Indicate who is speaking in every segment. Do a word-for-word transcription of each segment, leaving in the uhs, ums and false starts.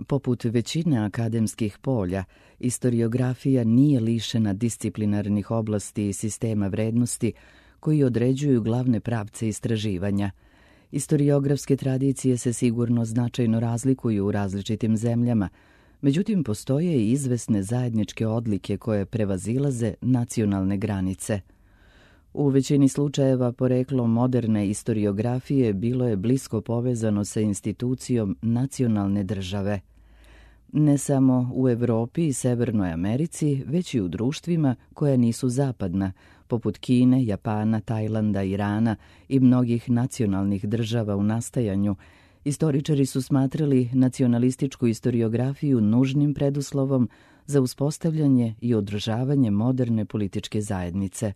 Speaker 1: Poput većine akademskih polja, istoriografija nije lišena disciplinarnih oblasti i sistema vrednosti koji određuju glavne pravce istraživanja. Istoriografske tradicije se sigurno značajno razlikuju u različitim zemljama, međutim postoje i izvesne zajedničke odlike koje prevazilaze nacionalne granice. U većini slučajeva poreklo moderne istoriografije bilo je blisko povezano sa institucijom nacionalne države. Ne samo u Evropi i Severnoj Americi, već i u društvima koja nisu zapadna, poput Kine, Japana, Tajlanda, Irana i mnogih nacionalnih država u nastajanju, istoričari su smatrali nacionalističku istoriografiju nužnim preduslovom za uspostavljanje i održavanje moderne političke zajednice.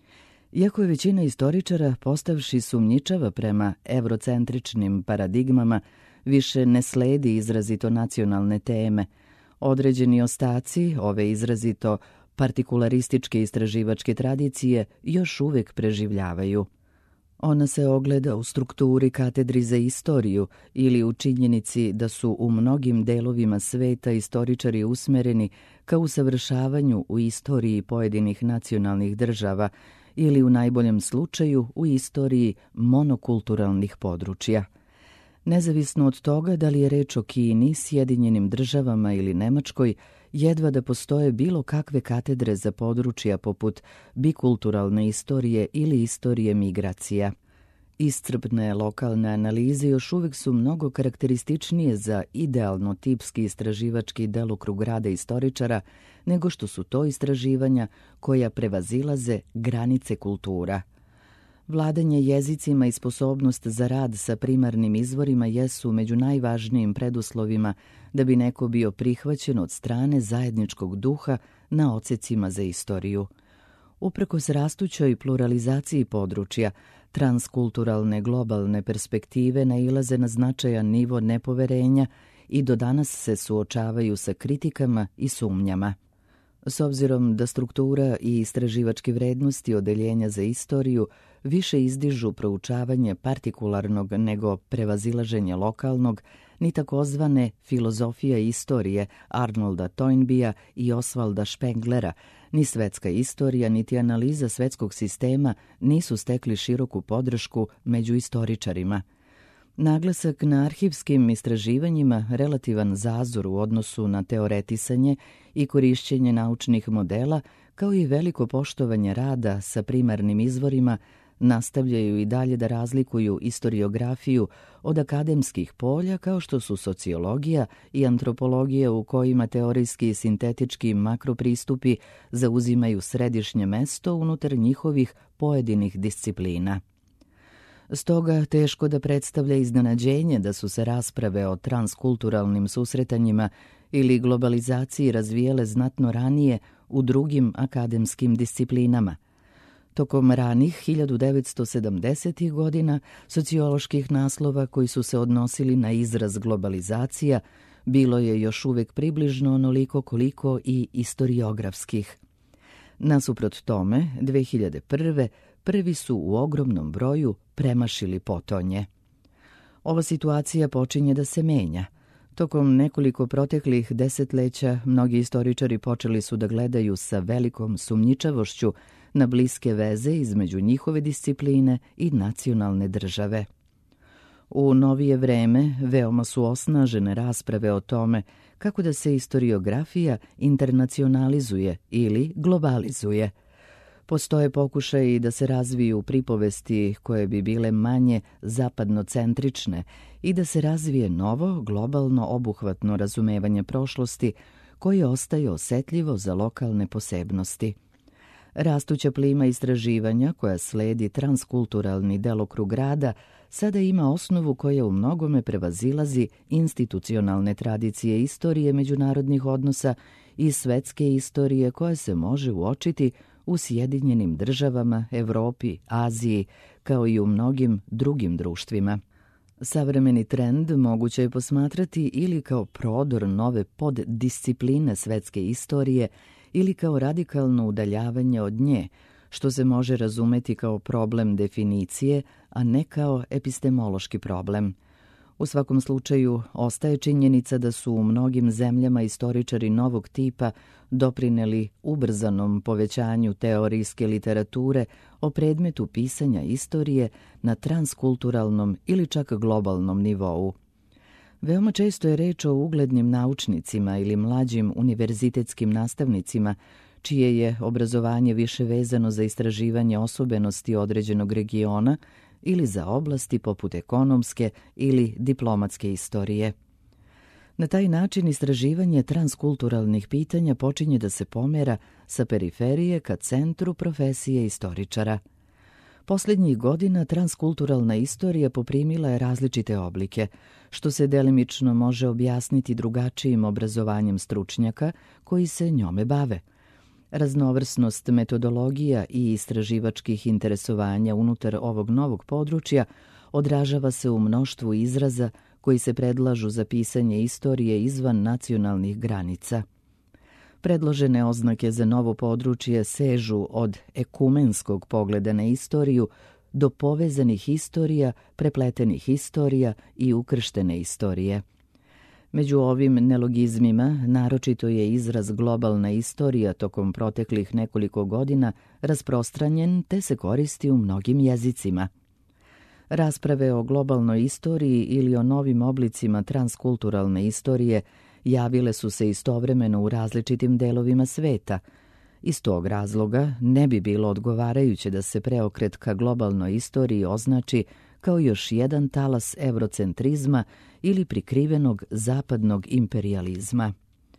Speaker 1: Iako je većina istoričara, postavši sumnjičava prema evrocentričnim paradigmama, više ne sledi izrazito nacionalne teme, određeni ostaci ove izrazito partikularističke istraživačke tradicije još uvijek preživljavaju. Ona se ogleda u strukturi katedri za istoriju ili u činjenici da su u mnogim delovima sveta istoričari usmereni ka usavršavanju u istoriji pojedinih nacionalnih država ili u najboljem slučaju u istoriji monokulturalnih područja. Nezavisno od toga da li je reč o Kini, Sjedinjenim državama ili Nemačkoj, jedva da postoje bilo kakve katedre za područja poput bikulturalne istorije ili istorije migracija. Iscrpne lokalne analize još uvijek su mnogo karakterističnije za idealno tipski istraživački delokrug rada istoričara nego što su to istraživanja koja prevazilaze granice kultura. Vladanje jezicima i sposobnost za rad sa primarnim izvorima jesu među najvažnijim preduslovima da bi neko bio prihvaćen od strane zajedničkog duha na odsecima za istoriju. Uprkos rastućoj pluralizaciji područja, transkulturalne globalne perspektive nailaze na značajan nivo nepoverenja i do danas se suočavaju sa kritikama i sumnjama. S obzirom da struktura i istraživačke vrednosti odeljenja za istoriju više izdižu proučavanje partikularnog nego prevazilaženje lokalnog, ni takozvane filozofija istorije Arnolda Toynbea i Osvalda Spenglera, ni svetska istorija, niti analiza svetskog sistema nisu stekli široku podršku među istoričarima. Naglasak na arhivskim istraživanjima, relativan zazor u odnosu na teoretisanje i korišćenje naučnih modela, kao i veliko poštovanje rada sa primarnim izvorima, nastavljaju i dalje da razlikuju istoriografiju od akademskih polja kao što su sociologija i antropologija u kojima teorijski i sintetički makropristupi zauzimaju središnje mesto unutar njihovih pojedinih disciplina. Stoga teško da predstavlja iznenađenje da su se rasprave o transkulturalnim susretanjima ili globalizaciji razvijele znatno ranije u drugim akademskim disciplinama. Tokom ranih hiljadu devetsto sedamdesetih godina socioloških naslova koji su se odnosili na izraz globalizacija bilo je još uvijek približno onoliko koliko i istoriografskih. Nasuprot tome, dve hiljade prve prvi su u ogromnom broju premašili potonje. Ova situacija počinje da se menja. Tokom nekoliko proteklih desetleća mnogi istoričari počeli su da gledaju sa velikom sumnjičavošću na bliske veze između njihove discipline i nacionalne države. U novije vreme veoma su osnažene rasprave o tome kako da se istoriografija internacionalizuje ili globalizuje. Postoje pokušaji da se razviju pripovesti koje bi bile manje zapadnocentrične i da se razvije novo, globalno obuhvatno razumevanje prošlosti koje ostaje osetljivo za lokalne posebnosti. Rastuća plima istraživanja koja sledi transkulturalni delokrug rada sada ima osnovu koja u mnogome prevazilazi institucionalne tradicije istorije međunarodnih odnosa i svetske istorije koja se može uočiti u Sjedinjenim državama, Evropi, Aziji, kao i u mnogim drugim društvima. Savremeni trend moguće je posmatrati ili kao prodor nove poddiscipline svetske istorije ili kao radikalno udaljavanje od nje, što se može razumeti kao problem definicije, a ne kao epistemološki problem. U svakom slučaju, ostaje činjenica da su u mnogim zemljama istoričari novog tipa doprineli ubrzanom povećanju teorijske literature o predmetu pisanja istorije na transkulturalnom ili čak globalnom nivou. Veoma često je reč o uglednim naučnicima ili mlađim univerzitetskim nastavnicima, čije je obrazovanje više vezano za istraživanje osobenosti određenog regiona ili za oblasti poput ekonomske ili diplomatske istorije. Na taj način istraživanje transkulturalnih pitanja počinje da se pomera sa periferije ka centru profesije istoričara. Posljednjih godina transkulturalna istorija poprimila je različite oblike, što se delimično može objasniti drugačijim obrazovanjem stručnjaka koji se njome bave. Raznovrsnost metodologija i istraživačkih interesovanja unutar ovog novog područja odražava se u mnoštvu izraza koji se predlažu za pisanje istorije izvan nacionalnih granica. Predložene oznake za novo područje sežu od ekumenskog pogleda na istoriju do povezanih istorija, prepletenih istorija i ukrštene istorije. Među ovim nelogizmima naročito je izraz globalna istorija tokom proteklih nekoliko godina rasprostranjen te se koristi u mnogim jezicima. Rasprave o globalnoj istoriji ili o novim oblicima transkulturalne istorije javile su se istovremeno u različitim delovima sveta. Iz tog razloga ne bi bilo odgovarajuće da se preokret ka globalnoj istoriji označi kao još jedan talas eurocentrizma ili prikrivenog zapadnog imperijalizma.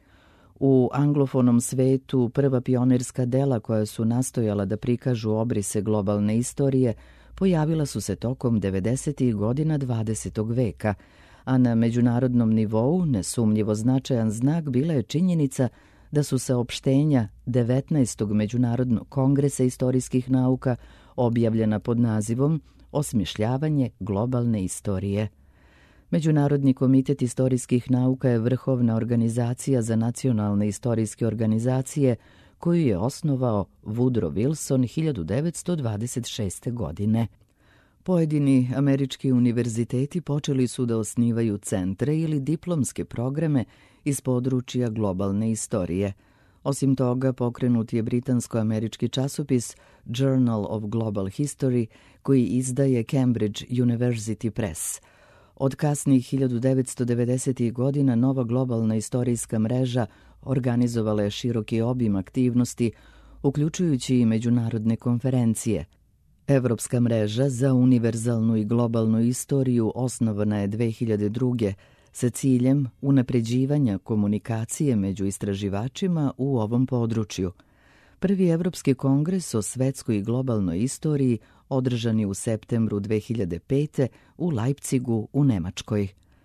Speaker 1: U anglofonom svetu prva pionirska dela koja su nastojala da prikažu obrise globalne istorije pojavila su se tokom devedesetih godina dvadesetog veka, a na međunarodnom nivou nesumnjivo značajan znak bila je činjenica da su saopštenja devetnaestog Međunarodnog kongresa istorijskih nauka objavljena pod nazivom Osmišljavanje globalne istorije. Međunarodni komitet istorijskih nauka je vrhovna organizacija za nacionalne istorijske organizacije koju je osnovao Woodrow Wilson hiljadu devetsto dvadeset šeste. godine. Pojedini američki univerziteti počeli su da osnivaju centre ili diplomske programe iz područja globalne istorije. Osim toga, pokrenut je britansko-američki časopis Journal of Global History, koji izdaje Cambridge University Press. Od kasnih hiljadu devetsto devedesetih. godina nova globalna istorijska mreža organizovala je široki obim aktivnosti, uključujući i međunarodne konferencije. Evropska mreža za univerzalnu i globalnu istoriju osnovana je dve hiljade druge. sa ciljem unapređivanja komunikacije među istraživačima u ovom području. Prvi Evropski kongres o svetskoj i globalnoj istoriji održan je u septembru dve hiljade pete. u Leipzigu u Nemačkoj.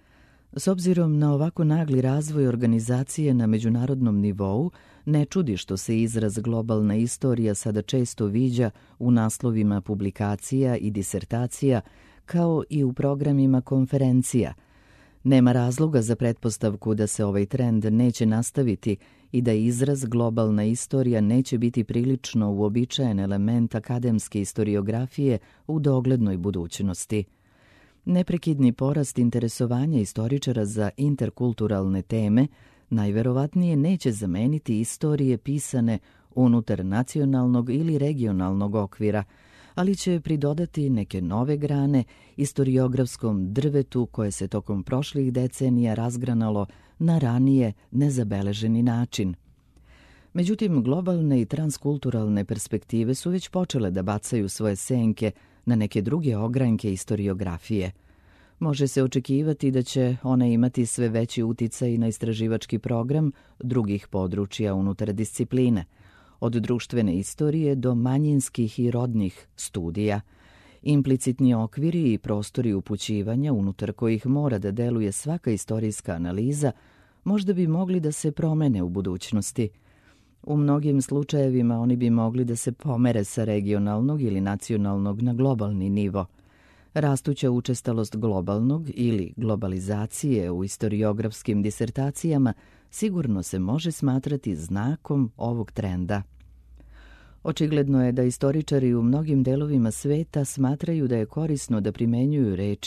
Speaker 1: S obzirom na ovako nagli razvoj organizacije na međunarodnom nivou, ne čudi što se izraz globalna istorija sada često viđa u naslovima publikacija i disertacija, kao i u programima konferencija. Nema razloga za pretpostavku da se ovaj trend neće nastaviti i da izraz globalna istorija neće biti prilično uobičajen element akademske istoriografije u doglednoj budućnosti. Neprekidni porast interesovanja istoričara za interkulturalne teme najverovatnije neće zameniti istorije pisane unutar nacionalnog ili regionalnog okvira, ali će pridodati neke nove grane istoriografskom drvetu koje se tokom prošlih decenija razgranalo na ranije nezabeleženi način. Međutim, globalne i transkulturalne perspektive su već počele da bacaju svoje senke na neke druge ogranke istoriografije. Može se očekivati da će one imati sve veći uticaj na istraživački program drugih područja unutar discipline, od društvene istorije do manjinskih i rodnih studija. Implicitni okviri i prostori upućivanja unutar kojih mora da deluje svaka istorijska analiza možda bi mogli da se promene u budućnosti. U mnogim slučajevima oni bi mogli da se pomere sa regionalnog ili nacionalnog na globalni nivo. Rastuća učestalost globalnog ili globalizacije u istoriografskim disertacijama sigurno se može smatrati znakom ovog trenda. Očigledno je da istoričari u mnogim delovima sveta smatraju da je korisno da primenjuju reči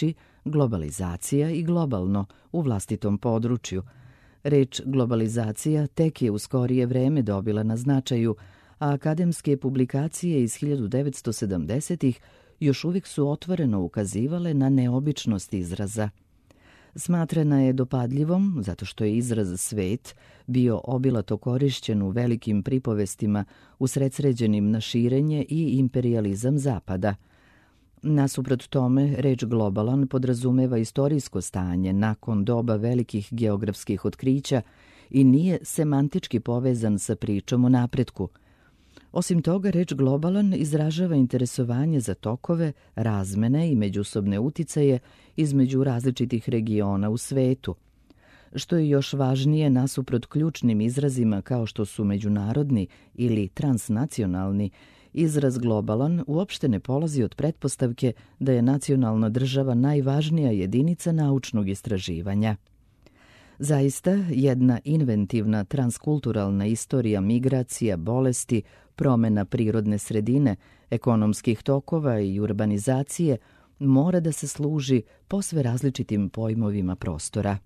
Speaker 1: globalizacija i globalno u vlastitom području. Reč globalizacija tek je u skorije vreme dobila na značaju, a akademske publikacije iz hiljadu devetsto sedamdesetih još uvijek su otvoreno ukazivale na neobičnost izraza. Smatrana je dopadljivom zato što je izraz svet bio obilato korišćen u velikim pripovestima usredsređenim na širenje i imperijalizam Zapada. Nasuprot tome, reč globalan podrazumeva istorijsko stanje nakon doba velikih geografskih otkrića i nije semantički povezan sa pričom o napretku. Osim toga, reč globalan izražava interesovanje za tokove, razmene i međusobne uticaje između različitih regiona u svetu. Što je još važnije, nasuprot ključnim izrazima kao što su međunarodni ili transnacionalni, izraz globalan uopšte ne polazi od pretpostavke da je nacionalna država najvažnija jedinica naučnog istraživanja. Zaista, jedna inventivna transkulturalna istorija migracija, bolesti, promjena prirodne sredine, ekonomskih tokova i urbanizacije mora da se služi posve različitim pojmovima prostora.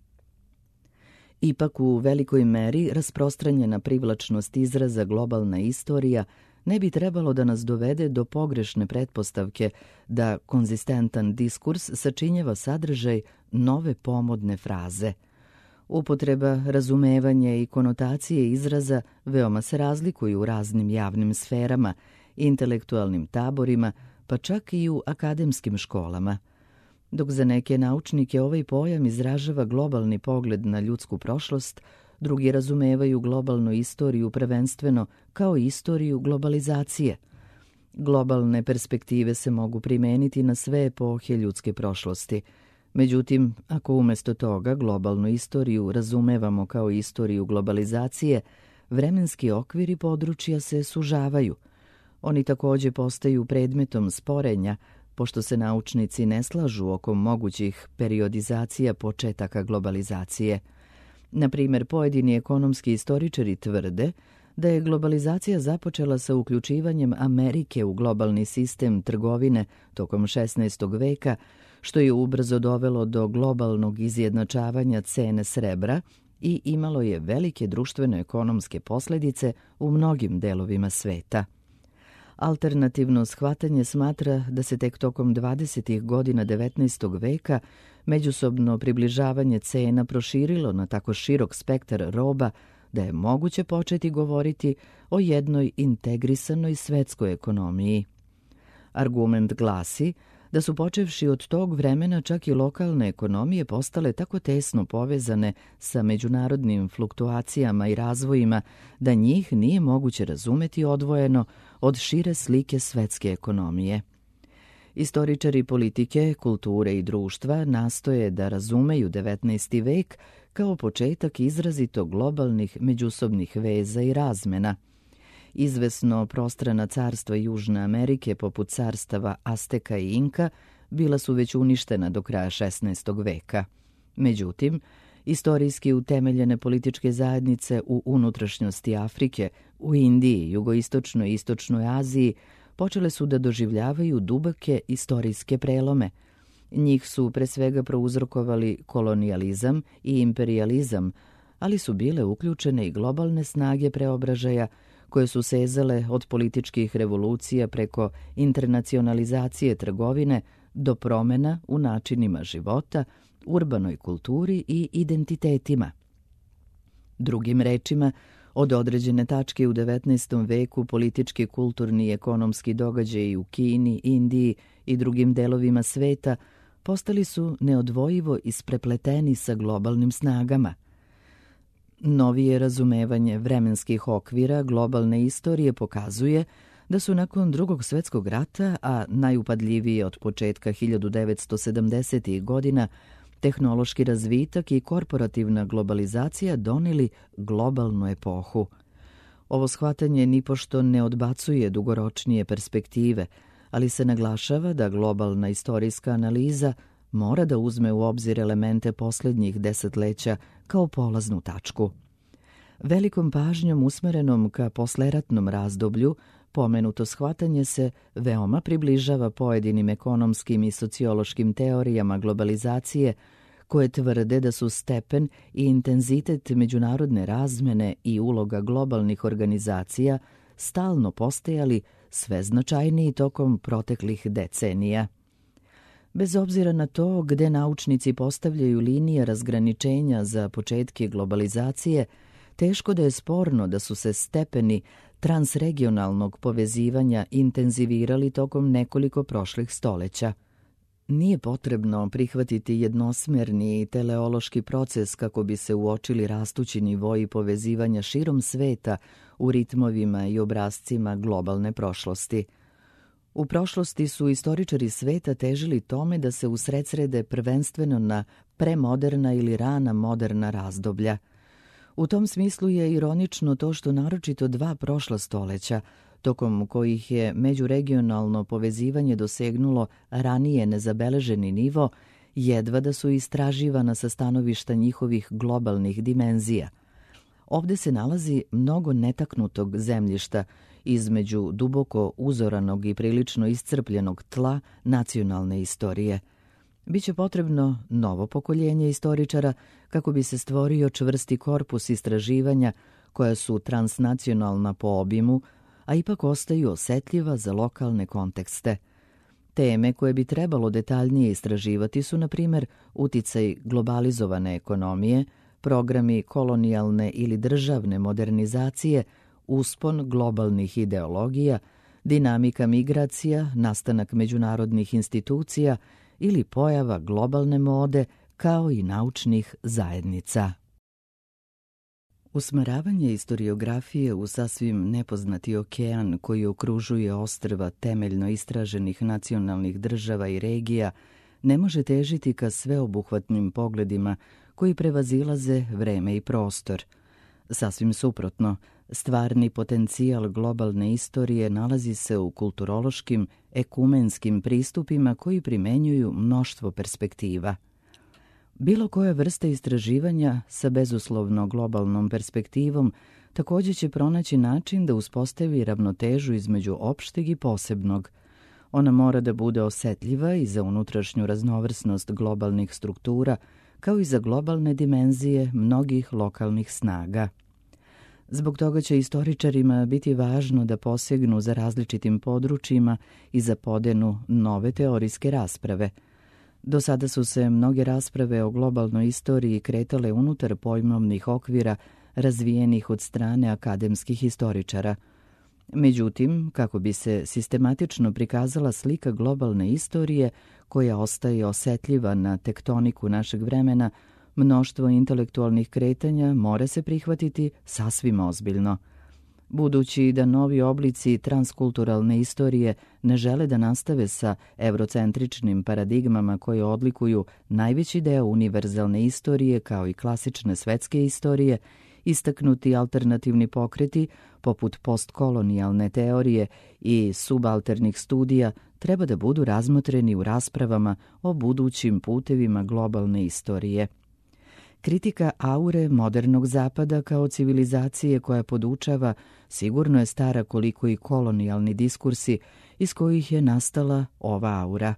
Speaker 1: Ipak u velikoj meri rasprostranjena privlačnost izraza globalna istorija ne bi trebalo da nas dovede do pogrešne pretpostavke da konzistentan diskurs sačinjava sadržaj nove pomodne fraze. Upotreba, razumevanje i konotacije izraza veoma se razlikuju u raznim javnim sferama, intelektualnim taborima, pa čak i u akademskim školama. Dok za neke naučnike ovaj pojam izražava globalni pogled na ljudsku prošlost, drugi razumevaju globalnu istoriju prvenstveno kao istoriju globalizacije. Globalne perspektive se mogu primeniti na sve epohe ljudske prošlosti. Međutim, ako umjesto toga globalnu istoriju razumevamo kao istoriju globalizacije, vremenski okviri područja se sužavaju. Oni također postaju predmetom sporenja, pošto se naučnici ne slažu oko mogućih periodizacija početaka globalizacije. Na primjer, pojedini ekonomski istoričari tvrde da je globalizacija započela sa uključivanjem Amerike u globalni sistem trgovine tokom šesnaestog veka, što je ubrzo dovelo do globalnog izjednačavanja cene srebra i imalo je velike društveno-ekonomske posljedice u mnogim delovima sveta. Alternativno shvatanje smatra da se tek tokom dvadesetih godina devetnaestog veka međusobno približavanje cena proširilo na tako širok spektar roba da je moguće početi govoriti o jednoj integrisanoj svetskoj ekonomiji. Argument glasi da su počevši od tog vremena čak i lokalne ekonomije postale tako tesno povezane sa međunarodnim fluktuacijama i razvojima da njih nije moguće razumeti odvojeno od šire slike svetske ekonomije. Istoričari politike, kulture i društva nastoje da razumeju devetnaesti vek kao početak izrazito globalnih međusobnih veza i razmena. Izvesno prostrana carstva Južne Amerike, poput carstava Azteka i Inka, bila su već uništena do kraja šesnaestog veka. Međutim, istorijski utemeljene političke zajednice u unutrašnjosti Afrike, u Indiji, jugoistočnoj i istočnoj Aziji počele su da doživljavaju duboke istorijske prelome. Njih su pre svega prouzrokovali kolonijalizam i imperijalizam, ali su bile uključene i globalne snage preobražaja koje su sezale od političkih revolucija preko internacionalizacije trgovine do promjena u načinima života, urbanoj kulturi i identitetima. Drugim rečima, od određene tačke u devetnaestom veku politički, kulturni i ekonomski događaji u Kini, Indiji i drugim delovima sveta postali su neodvojivo isprepleteni sa globalnim snagama. Novije razumevanje vremenskih okvira globalne istorije pokazuje da su nakon Drugog svjetskog rata, a najupadljivije od početka hiljadu devetsto sedamdesetih godina, tehnološki razvitak i korporativna globalizacija doneli globalnu epohu. Ovo shvatanje nipošto ne odbacuje dugoročnije perspektive, ali se naglašava da globalna istorijska analiza mora da uzme u obzir elemente posljednjih desetleća kao polaznu tačku. Velikom pažnjom usmerenom ka posleratnom razdoblju Pomenuto shvatanje se veoma približava pojedinim ekonomskim i sociološkim teorijama globalizacije koje tvrde da su stepen i intenzitet međunarodne razmene i uloga globalnih organizacija stalno postajali sve značajniji tokom proteklih decenija. Bez obzira na to gde naučnici postavljaju linije razgraničenja za početke globalizacije, teško da je sporno da su se stepeni transregionalnog povezivanja intenzivirali tokom nekoliko prošlih stoleća. Nije potrebno prihvatiti jednosmerni teleološki proces kako bi se uočili rastući nivoji povezivanja širom sveta u ritmovima i obrascima globalne prošlosti. U prošlosti su istoričari sveta težili tome da se usredsrede prvenstveno na premoderna ili rana moderna razdoblja. U tom smislu je ironično to što naročito dva prošla stoleća, tokom kojih je međuregionalno povezivanje dosegnulo ranije nezabeleženi nivo, jedva da su istraživana sa stanovišta njihovih globalnih dimenzija. Ovde se nalazi mnogo netaknutog zemljišta između duboko uzoranog i prilično iscrpljenog tla nacionalne istorije. Biće potrebno novo pokoljenje istoričara kako bi se stvorio čvrsti korpus istraživanja koja su transnacionalna po obimu, a ipak ostaju osetljiva za lokalne kontekste. Teme koje bi trebalo detaljnije istraživati su, na primjer, uticaj globalizovane ekonomije, programi kolonijalne ili državne modernizacije, uspon globalnih ideologija, dinamika migracija, nastanak međunarodnih institucija ili pojava globalne mode, kao i naučnih zajednica. Usmeravanje istoriografije u sasvim nepoznati okean koji okružuje ostrva temeljno istraženih nacionalnih država i regija ne može težiti ka sveobuhvatnim pogledima koji prevazilaze vreme i prostor. Sasvim suprotno, stvarni potencijal globalne istorije nalazi se u kulturološkim, ekumenskim pristupima koji primenjuju mnoštvo perspektiva. Bilo koja vrsta istraživanja sa bezuslovno globalnom perspektivom također će pronaći način da uspostavi ravnotežu između opšteg i posebnog. Ona mora da bude osetljiva i za unutrašnju raznovrsnost globalnih struktura, kao i za globalne dimenzije mnogih lokalnih snaga. Zbog toga će istoričarima biti važno da posegnu za različitim područjima i za podenu nove teorijske rasprave. Do sada su se mnoge rasprave o globalnoj istoriji kretale unutar pojmovnih okvira razvijenih od strane akademskih istoričara. Međutim, kako bi se sistematično prikazala slika globalne istorije koja ostaje osetljiva na tektoniku našeg vremena, mnoštvo intelektualnih kretanja mora se prihvatiti sasvim ozbiljno. Budući da novi oblici transkulturalne istorije ne žele da nastave sa evrocentričnim paradigmama koje odlikuju najveći deo univerzalne istorije kao i klasične svetske istorije, istaknuti alternativni pokreti poput postkolonijalne teorije i subalternih studija treba da budu razmotreni u raspravama o budućim putevima globalne istorije. Kritika aure modernog zapada kao civilizacije koja podučava sigurno je stara koliko i kolonijalni diskursi iz kojih je nastala ova aura.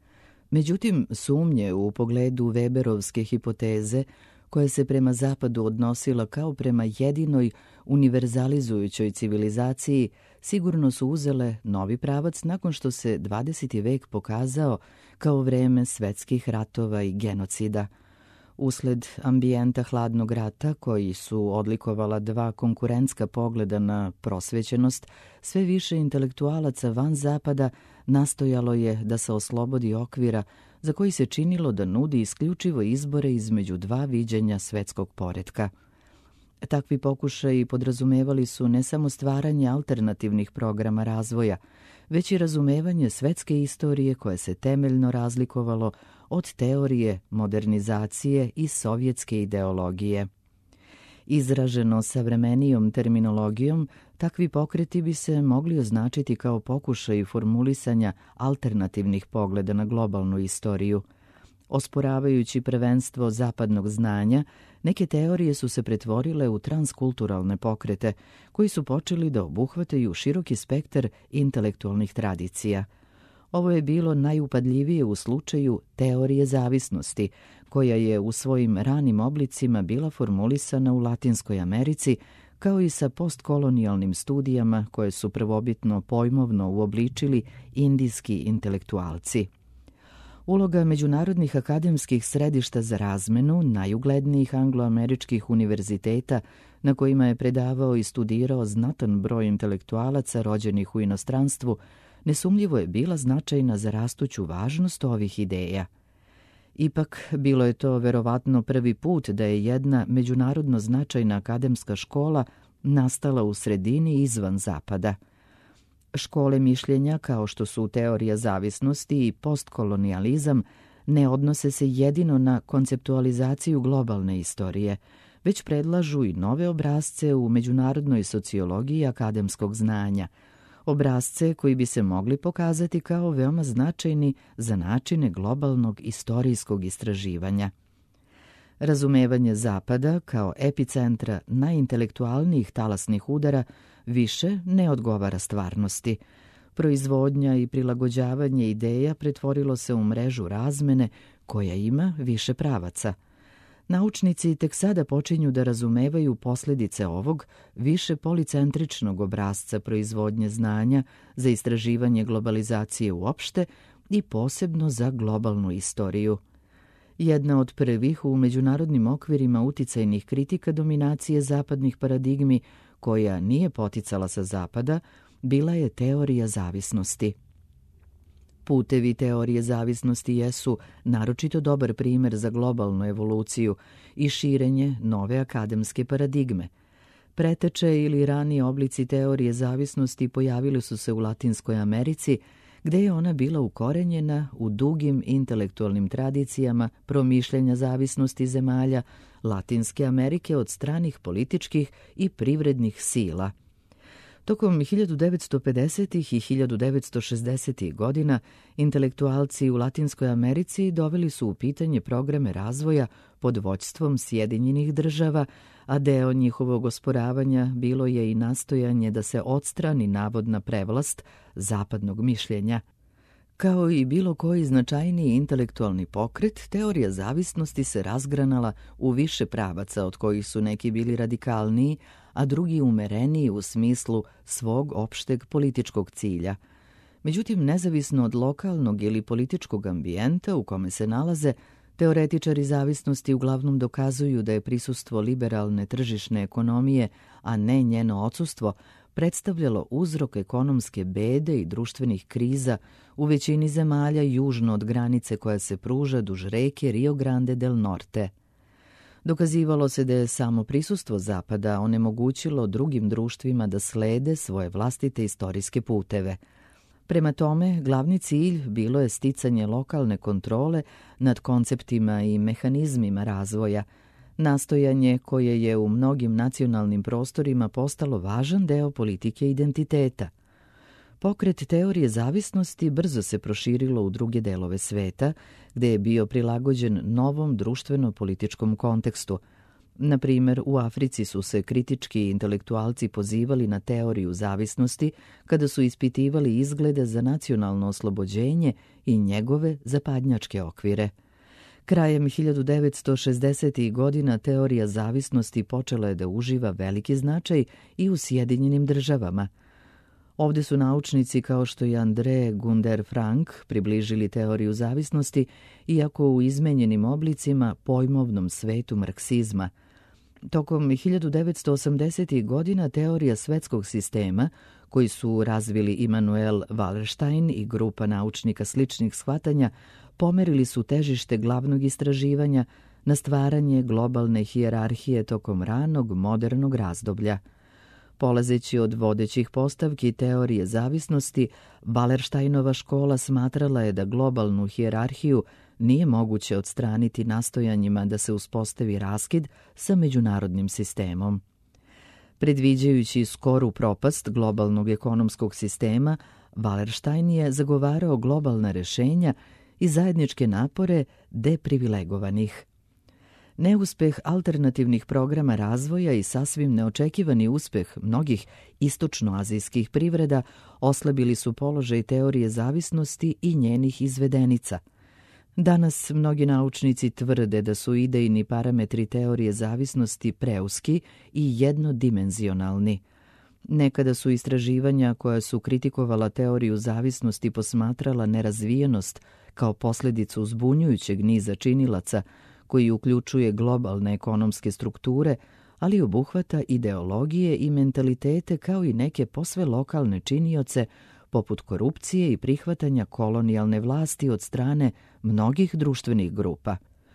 Speaker 1: Međutim, sumnje u pogledu Weberovske hipoteze koja se prema zapadu odnosila kao prema jedinoj univerzalizujućoj civilizaciji sigurno su uzele novi pravac nakon što se dvadeseti vek pokazao kao vreme svetskih ratova i genocida. Usled ambijenta hladnog rata, koji su odlikovala dva konkurentska pogleda na prosvećenost, sve više intelektualaca van zapada nastojalo je da se oslobodi okvira za koji se činilo da nudi isključivo izbore između dva viđenja svetskog poretka. Takvi pokušaji podrazumevali su ne samo stvaranje alternativnih programa razvoja, već i razumevanje svetske istorije koje se temeljno razlikovalo od teorije modernizacije i sovjetske ideologije. Izraženo savremenijom terminologijom, takvi pokreti bi se mogli označiti kao pokušaj formulisanja alternativnih pogleda na globalnu istoriju. Osporavajući prvenstvo zapadnog znanja, Neke teorije su se pretvorile u transkulturalne pokrete, koji su počeli da obuhvataju široki spektar intelektualnih tradicija. Ovo je bilo najupadljivije u slučaju teorije zavisnosti, koja je u svojim ranim oblicima bila formulisana u Latinskoj Americi, kao i sa postkolonijalnim studijama koje su prvobitno pojmovno uobličili indijski intelektualci. Uloga međunarodnih akademskih središta za razmenu najuglednijih angloameričkih univerziteta na kojima je predavao i studirao znatan broj intelektualaca rođenih u inostranstvu nesumnjivo je bila značajna za rastuću važnost ovih ideja. Ipak, bilo je to verovatno prvi put da je jedna međunarodno značajna akademska škola nastala u sredini izvan Zapada. Škole mišljenja, kao što su teorija zavisnosti i postkolonijalizam, ne odnose se jedino na konceptualizaciju globalne istorije, već predlažu i nove obrasce u međunarodnoj sociologiji akademskog znanja, obrasce koji bi se mogli pokazati kao veoma značajni za načine globalnog istorijskog istraživanja. Razumevanje Zapada kao epicentra najintelektualnijih talasnih udara više ne odgovara stvarnosti. Proizvodnja i prilagođavanje ideja pretvorilo se u mrežu razmene koja ima više pravaca. Naučnici tek sada počinju da razumevaju posljedice ovog više policentričnog obrasca proizvodnje znanja za istraživanje globalizacije uopšte i posebno za globalnu istoriju. Jedna od prvih u međunarodnim okvirima uticajnih kritika dominacije zapadnih paradigmi, koja nije poticala sa Zapada, bila je teorija zavisnosti. Putevi teorije zavisnosti jesu naročito dobar primjer za globalnu evoluciju i širenje nove akademske paradigme. Preteče ili rani oblici teorije zavisnosti pojavili su se u Latinskoj Americi, gde je ona bila ukorenjena u dugim intelektualnim tradicijama promišljanja zavisnosti zemalja Latinske Amerike od stranih političkih i privrednih sila. Tokom hiljadu devetsto pedesetih i hiljadu devetsto šezdesetih godina intelektualci u Latinskoj Americi doveli su u pitanje programe razvoja pod vođstvom Sjedinjenih država, a deo njihovog osporavanja bilo je i nastojanje da se odstrani navodna prevlast zapadnog mišljenja. Kao i bilo koji značajniji intelektualni pokret, teorija zavisnosti se razgranala u više pravaca, od kojih su neki bili radikalniji, a drugi umereniji u smislu svog opšteg političkog cilja. Međutim, nezavisno od lokalnog ili političkog ambijenta u kome se nalaze, teoretičari zavisnosti uglavnom dokazuju da je prisustvo liberalne tržišne ekonomije, a ne njeno odsustvo, predstavljalo uzrok ekonomske bede i društvenih kriza u većini zemalja južno od granice koja se pruža duž reke Rio Grande del Norte. Dokazivalo se da je samo prisustvo Zapada onemogućilo drugim društvima da slede svoje vlastite istorijske puteve. Prema tome, glavni cilj bilo je sticanje lokalne kontrole nad konceptima i mehanizmima razvoja, nastojanje koje je u mnogim nacionalnim prostorima postalo važan deo politike identiteta. Pokret teorije zavisnosti brzo se proširilo u druge delove sveta, gde je bio prilagođen novom društveno-političkom kontekstu. Na primjer, u Africi su se kritički intelektualci pozivali na teoriju zavisnosti kada su ispitivali izglede za nacionalno oslobođenje i njegove zapadnjačke okvire. Krajem hiljadu devetsto šezdesetih godina teorija zavisnosti počela je da uživa veliki značaj i u Sjedinjenim državama. Ovdje su naučnici kao što je André Gunder Frank približili teoriju zavisnosti, iako u izmenjenim oblicima pojmovnom svetu marksizma. Tokom hiljadu devetsto osamdesetih godina teorija svetskog sistema, koji su razvili Immanuel Wallerstein i grupa naučnika sličnih shvatanja, pomerili su težište glavnog istraživanja na stvaranje globalne hijerarhije tokom ranog modernog razdoblja. Polazeći od vodećih postavki teorije zavisnosti, Wallersteinova škola smatrala je da globalnu hijerarhiju nije moguće odstraniti nastojanjima da se uspostavi raskid sa međunarodnim sistemom. Predviđajući skoru propast globalnog ekonomskog sistema, Wallerstein je zagovarao globalna rešenja i zajedničke napore deprivilegovanih. Neuspeh alternativnih programa razvoja i sasvim neočekivani uspeh mnogih istočnoazijskih privreda oslabili su položaj teorije zavisnosti i njenih izvedenica. Danas mnogi naučnici tvrde da su idejni parametri teorije zavisnosti preuski i jednodimenzionalni. Nekada su istraživanja koja su kritikovala teoriju zavisnosti posmatrala nerazvijenost kao posljedicu zbunjujućeg niza činilaca koji uključuje globalne ekonomske strukture, ali obuhvata ideologije i mentalitete kao i neke posve lokalne činioce poput korupcije i prihvatanja kolonijalne vlasti od strane mnogih društvenih grupa.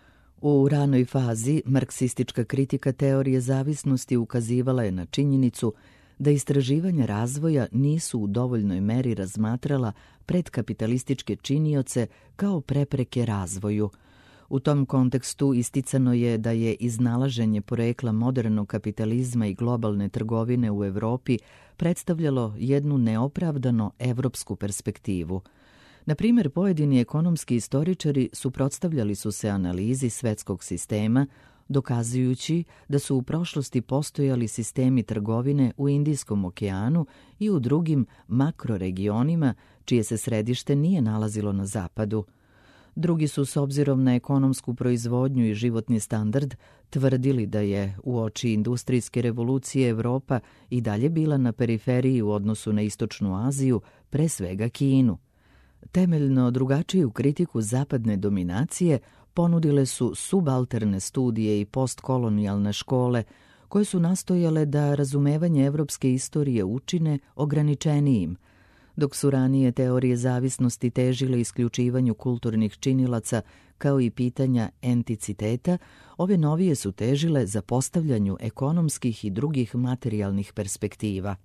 Speaker 1: U ranoj fazi marksistička kritika teorije zavisnosti ukazivala je na činjenicu da istraživanja razvoja nisu u dovoljnoj meri razmatrala predkapitalističke činioce kao prepreke razvoju. U tom kontekstu isticano je da je iznalaženje porekla modernog kapitalizma i globalne trgovine u Europi predstavljalo jednu neopravdano evropsku perspektivu. Na primjer, pojedini ekonomski istoričari suprotstavljali su se analizi svetskog sistema, dokazujući da su u prošlosti postojali sistemi trgovine u Indijskom okeanu i u drugim makroregionima čije se središte nije nalazilo na zapadu. Drugi su, s obzirom na ekonomsku proizvodnju i životni standard, tvrdili da je uoči industrijske revolucije Evropa i dalje bila na periferiji u odnosu na Istočnu Aziju, pre svega Kinu. Temeljno drugačiju kritiku zapadne dominacije ponudile su subalterne studije i postkolonijalne škole, koje su nastojale da razumevanje evropske istorije učine ograničenijim, dok su ranije teorije zavisnosti težile isključivanju kulturnih činilaca kao i pitanja enticiteta, ove novije su težile za postavljanju ekonomskih i drugih materijalnih perspektiva.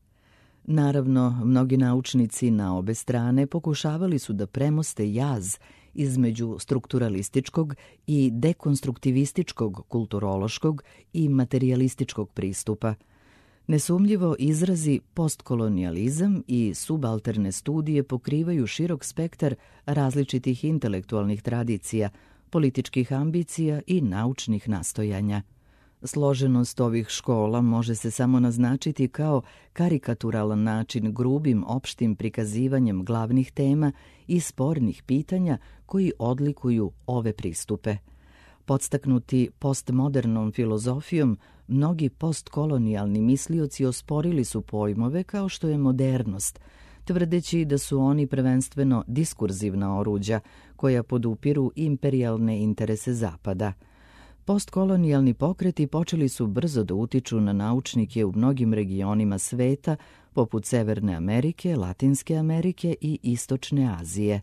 Speaker 1: Naravno, mnogi naučnici na obe strane pokušavali su da premoste jaz između strukturalističkog i dekonstruktivističkog kulturološkog i materijalističkog pristupa. Nesumljivo izrazi postkolonijalizam i subalterne studije pokrivaju širok spektar različitih intelektualnih tradicija, političkih ambicija i naučnih nastojanja. Složenost ovih škola može se samo naznačiti kao karikaturalan način grubim opštim prikazivanjem glavnih tema i spornih pitanja koji odlikuju ove pristupe. Podstaknuti postmodernom filozofijom, mnogi postkolonijalni mislioci osporili su pojmove kao što je modernost, tvrdeći da su oni prvenstveno diskurzivna oruđa koja podupiru imperijalne interese Zapada. Postkolonijalni pokreti počeli su brzo da utiču na naučnike u mnogim regionima sveta, poput Severne Amerike, Latinske Amerike i Istočne Azije.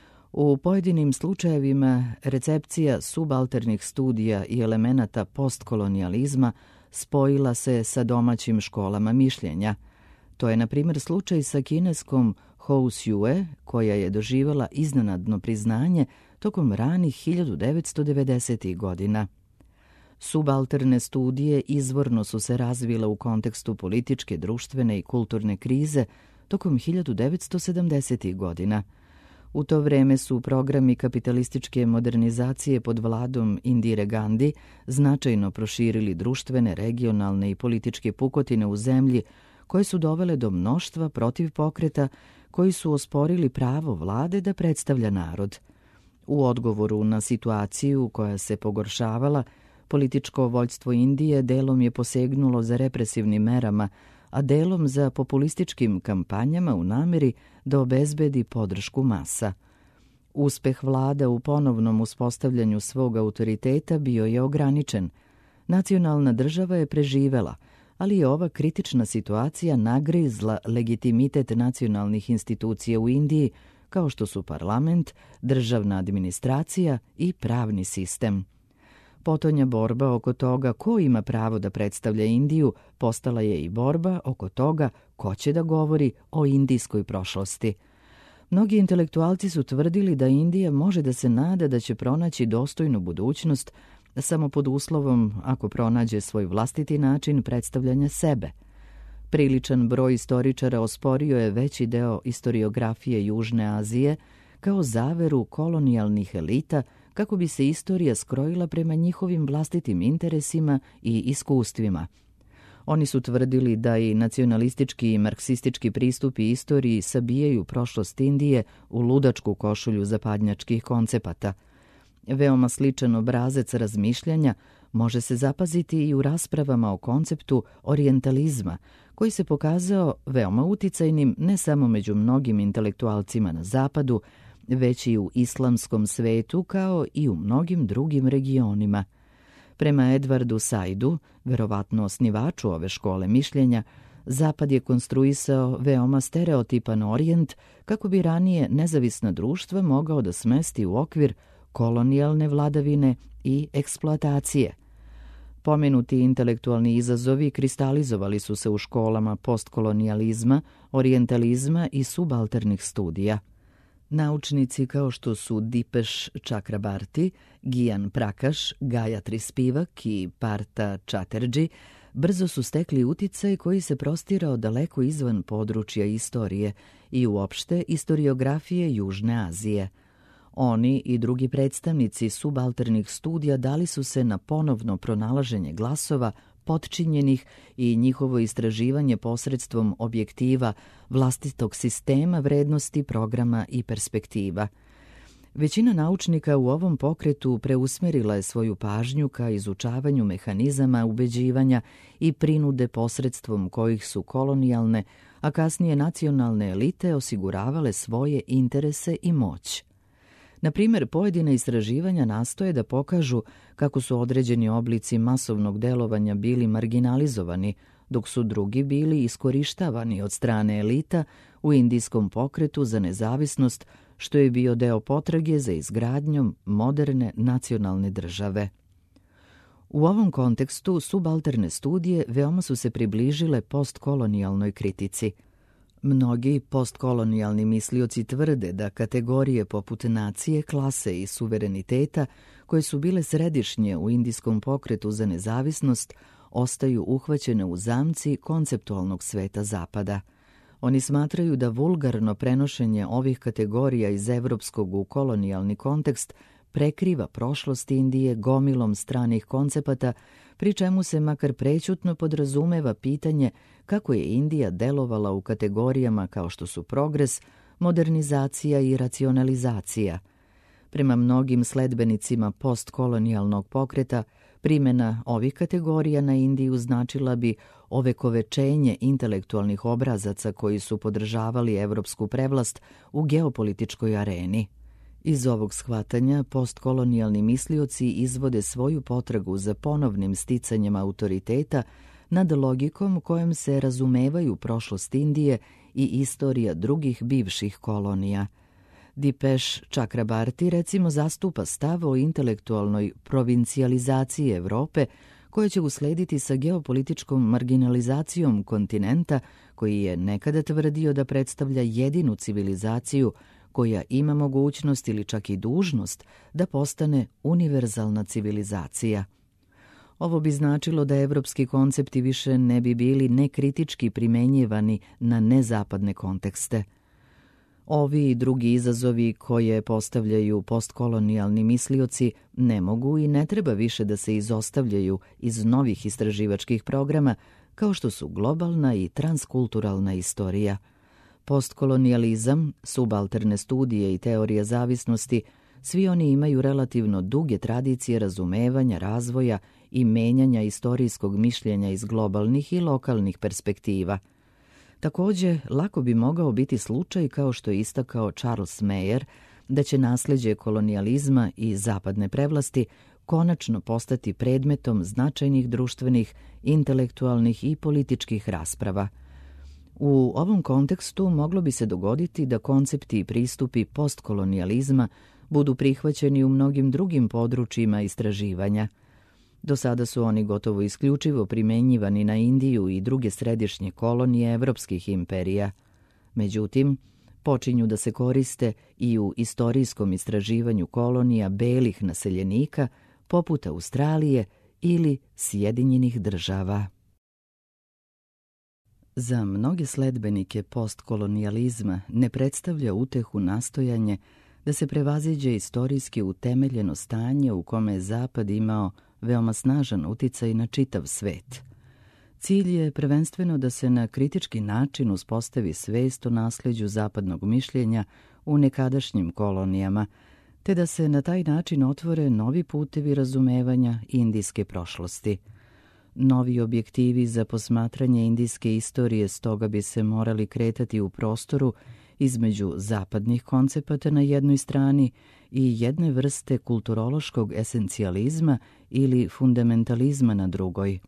Speaker 1: U pojedinim slučajevima recepcija subalternih studija i elemenata postkolonijalizma spojila se sa domaćim školama mišljenja. To je, na primjer, slučaj sa kineskom Hou Sue, koja je doživala iznenadno priznanje tokom ranih hiljadu devetsto devedesetih godina. Subalterne studije izvorno su se razvile u kontekstu političke, društvene i kulturne krize tokom hiljadu devetsto sedamdesetih godina. U to vreme su programi kapitalističke modernizacije pod vladom Indire Gandhi značajno proširili društvene, regionalne i političke pukotine u zemlji, koje su dovele do mnoštva protiv pokreta koji su osporili pravo vlade da predstavlja narod. U odgovoru na situaciju koja se pogoršavala, političko vođstvo Indije delom je posegnulo za represivnim merama, a delom za populističkim kampanjama u nameri da obezbedi podršku masa. Uspeh vlada u ponovnom uspostavljanju svog autoriteta bio je ograničen. Nacionalna država je preživela, ali je ova kritična situacija nagrizla legitimitet nacionalnih institucija u Indiji, kao što su parlament, državna administracija i pravni sistem. Potonja borba oko toga ko ima pravo da predstavlja Indiju postala je i borba oko toga ko će da govori o indijskoj prošlosti. Mnogi intelektualci su tvrdili da Indija može da se nada da će pronaći dostojnu budućnost samo pod uslovom ako pronađe svoj vlastiti način predstavljanja sebe. Priličan broj istoričara osporio je veći deo istoriografije Južne Azije kao zaveru kolonijalnih elita kako bi se istorija skrojila prema njihovim vlastitim interesima i iskustvima. Oni su tvrdili da i nacionalistički i marksistički pristupi istoriji sabijaju prošlost Indije u ludačku košulju zapadnjačkih koncepata. Veoma sličan obrazac razmišljanja može se zapaziti i u raspravama o konceptu orijentalizma, koji se pokazao veoma uticajnim ne samo među mnogim intelektualcima na zapadu, već i u islamskom svetu kao i u mnogim drugim regionima. Prema Edwardu Saidu, verovatno osnivaču ove škole mišljenja, Zapad je konstruisao veoma stereotipan orijent kako bi ranije nezavisna društva mogao da smesti u okvir kolonijalne vladavine i eksploatacije. Pomenuti intelektualni izazovi kristalizovali su se u školama postkolonijalizma, orijentalizma i subalternih studija. Naučnici kao što su Dipesh Chakrabarti, Gyan Prakash, Gayatri Spivak i Partha Chatterjee brzo su stekli uticaj koji se prostirao daleko izvan područja istorije i uopšte istoriografije Južne Azije. Oni i drugi predstavnici subalternih studija dali su se na ponovno pronalaženje glasova potčinjenih i njihovo istraživanje posredstvom objektiva vlastitog sistema vrednosti, programa i perspektiva. Većina naučnika u ovom pokretu preusmerila je svoju pažnju ka izučavanju mehanizama ubeđivanja i prinude posredstvom kojih su kolonijalne, a kasnije nacionalne elite osiguravale svoje interese i moć. Na primjer, pojedine istraživanja nastoje da pokažu kako su određeni oblici masovnog delovanja bili marginalizovani, dok su drugi bili iskorištavani od strane elita u indijskom pokretu za nezavisnost, što je bio deo potrage za izgradnjom moderne nacionalne države. U ovom kontekstu subalterne studije veoma su se približile postkolonijalnoj kritici. Mnogi postkolonijalni mislioci tvrde da kategorije poput nacije, klase i suvereniteta, koje su bile središnje u indijskom pokretu za nezavisnost, ostaju uhvaćene u zamci konceptualnog sveta Zapada. Oni smatraju da vulgarno prenošenje ovih kategorija iz evropskog u kolonijalni kontekst prekriva prošlost Indije gomilom stranih koncepata, pri čemu se makar prećutno podrazumeva pitanje kako je Indija delovala u kategorijama kao što su progres, modernizacija i racionalizacija. Prema mnogim sledbenicima postkolonijalnog pokreta, primjena ovih kategorija na Indiju značila bi ovekovečenje intelektualnih obrazaca koji su podržavali evropsku prevlast u geopolitičkoj areni. Iz ovog shvatanja postkolonijalni mislioci izvode svoju potragu za ponovnim sticanjem autoriteta nad logikom kojom se razumevaju prošlost Indije i istorija drugih bivših kolonija. Dipesh Chakrabarti recimo zastupa stav o intelektualnoj provincijalizaciji Evrope koja će uslediti sa geopolitičkom marginalizacijom kontinenta koji je nekada tvrdio da predstavlja jedinu civilizaciju koja ima mogućnost ili čak i dužnost da postane univerzalna civilizacija. Ovo bi značilo da evropski koncepti više ne bi bili nekritički primenjivani na nezapadne kontekste. Ovi i drugi izazovi koje postavljaju postkolonijalni mislioci ne mogu i ne treba više da se izostavljaju iz novih istraživačkih programa kao što su globalna i transkulturalna istorija. Postkolonijalizam, subalterne studije i teorija zavisnosti, svi oni imaju relativno duge tradicije razumevanja, razvoja i menjanja istorijskog mišljenja iz globalnih i lokalnih perspektiva. Također, lako bi mogao biti slučaj, kao što je istakao Charles Mayer, da će nasljeđe kolonijalizma i zapadne prevlasti konačno postati predmetom značajnih društvenih, intelektualnih i političkih rasprava. U ovom kontekstu moglo bi se dogoditi da koncepti i pristupi postkolonijalizma budu prihvaćeni u mnogim drugim područjima istraživanja. Do sada su oni gotovo isključivo primenjivani na Indiju i druge središnje kolonije evropskih imperija. Međutim, počinju da se koriste i u istorijskom istraživanju kolonija belih naseljenika poput Australije ili Sjedinjenih država. Za mnoge sledbenike postkolonijalizma ne predstavlja utehu nastojanje da se prevaziđe istorijski utemeljeno stanje u kome je Zapad imao veoma snažan uticaj na čitav svet. Cilj je prvenstveno da se na kritički način uspostavi svest o nasleđu zapadnog mišljenja u nekadašnjim kolonijama, te da se na taj način otvore novi putevi razumevanja indijske prošlosti. Novi objektivi za posmatranje indijske istorije stoga bi se morali kretati u prostoru između zapadnih koncepata na jednoj strani i jedne vrste kulturološkog esencijalizma ili fundamentalizma na drugoj.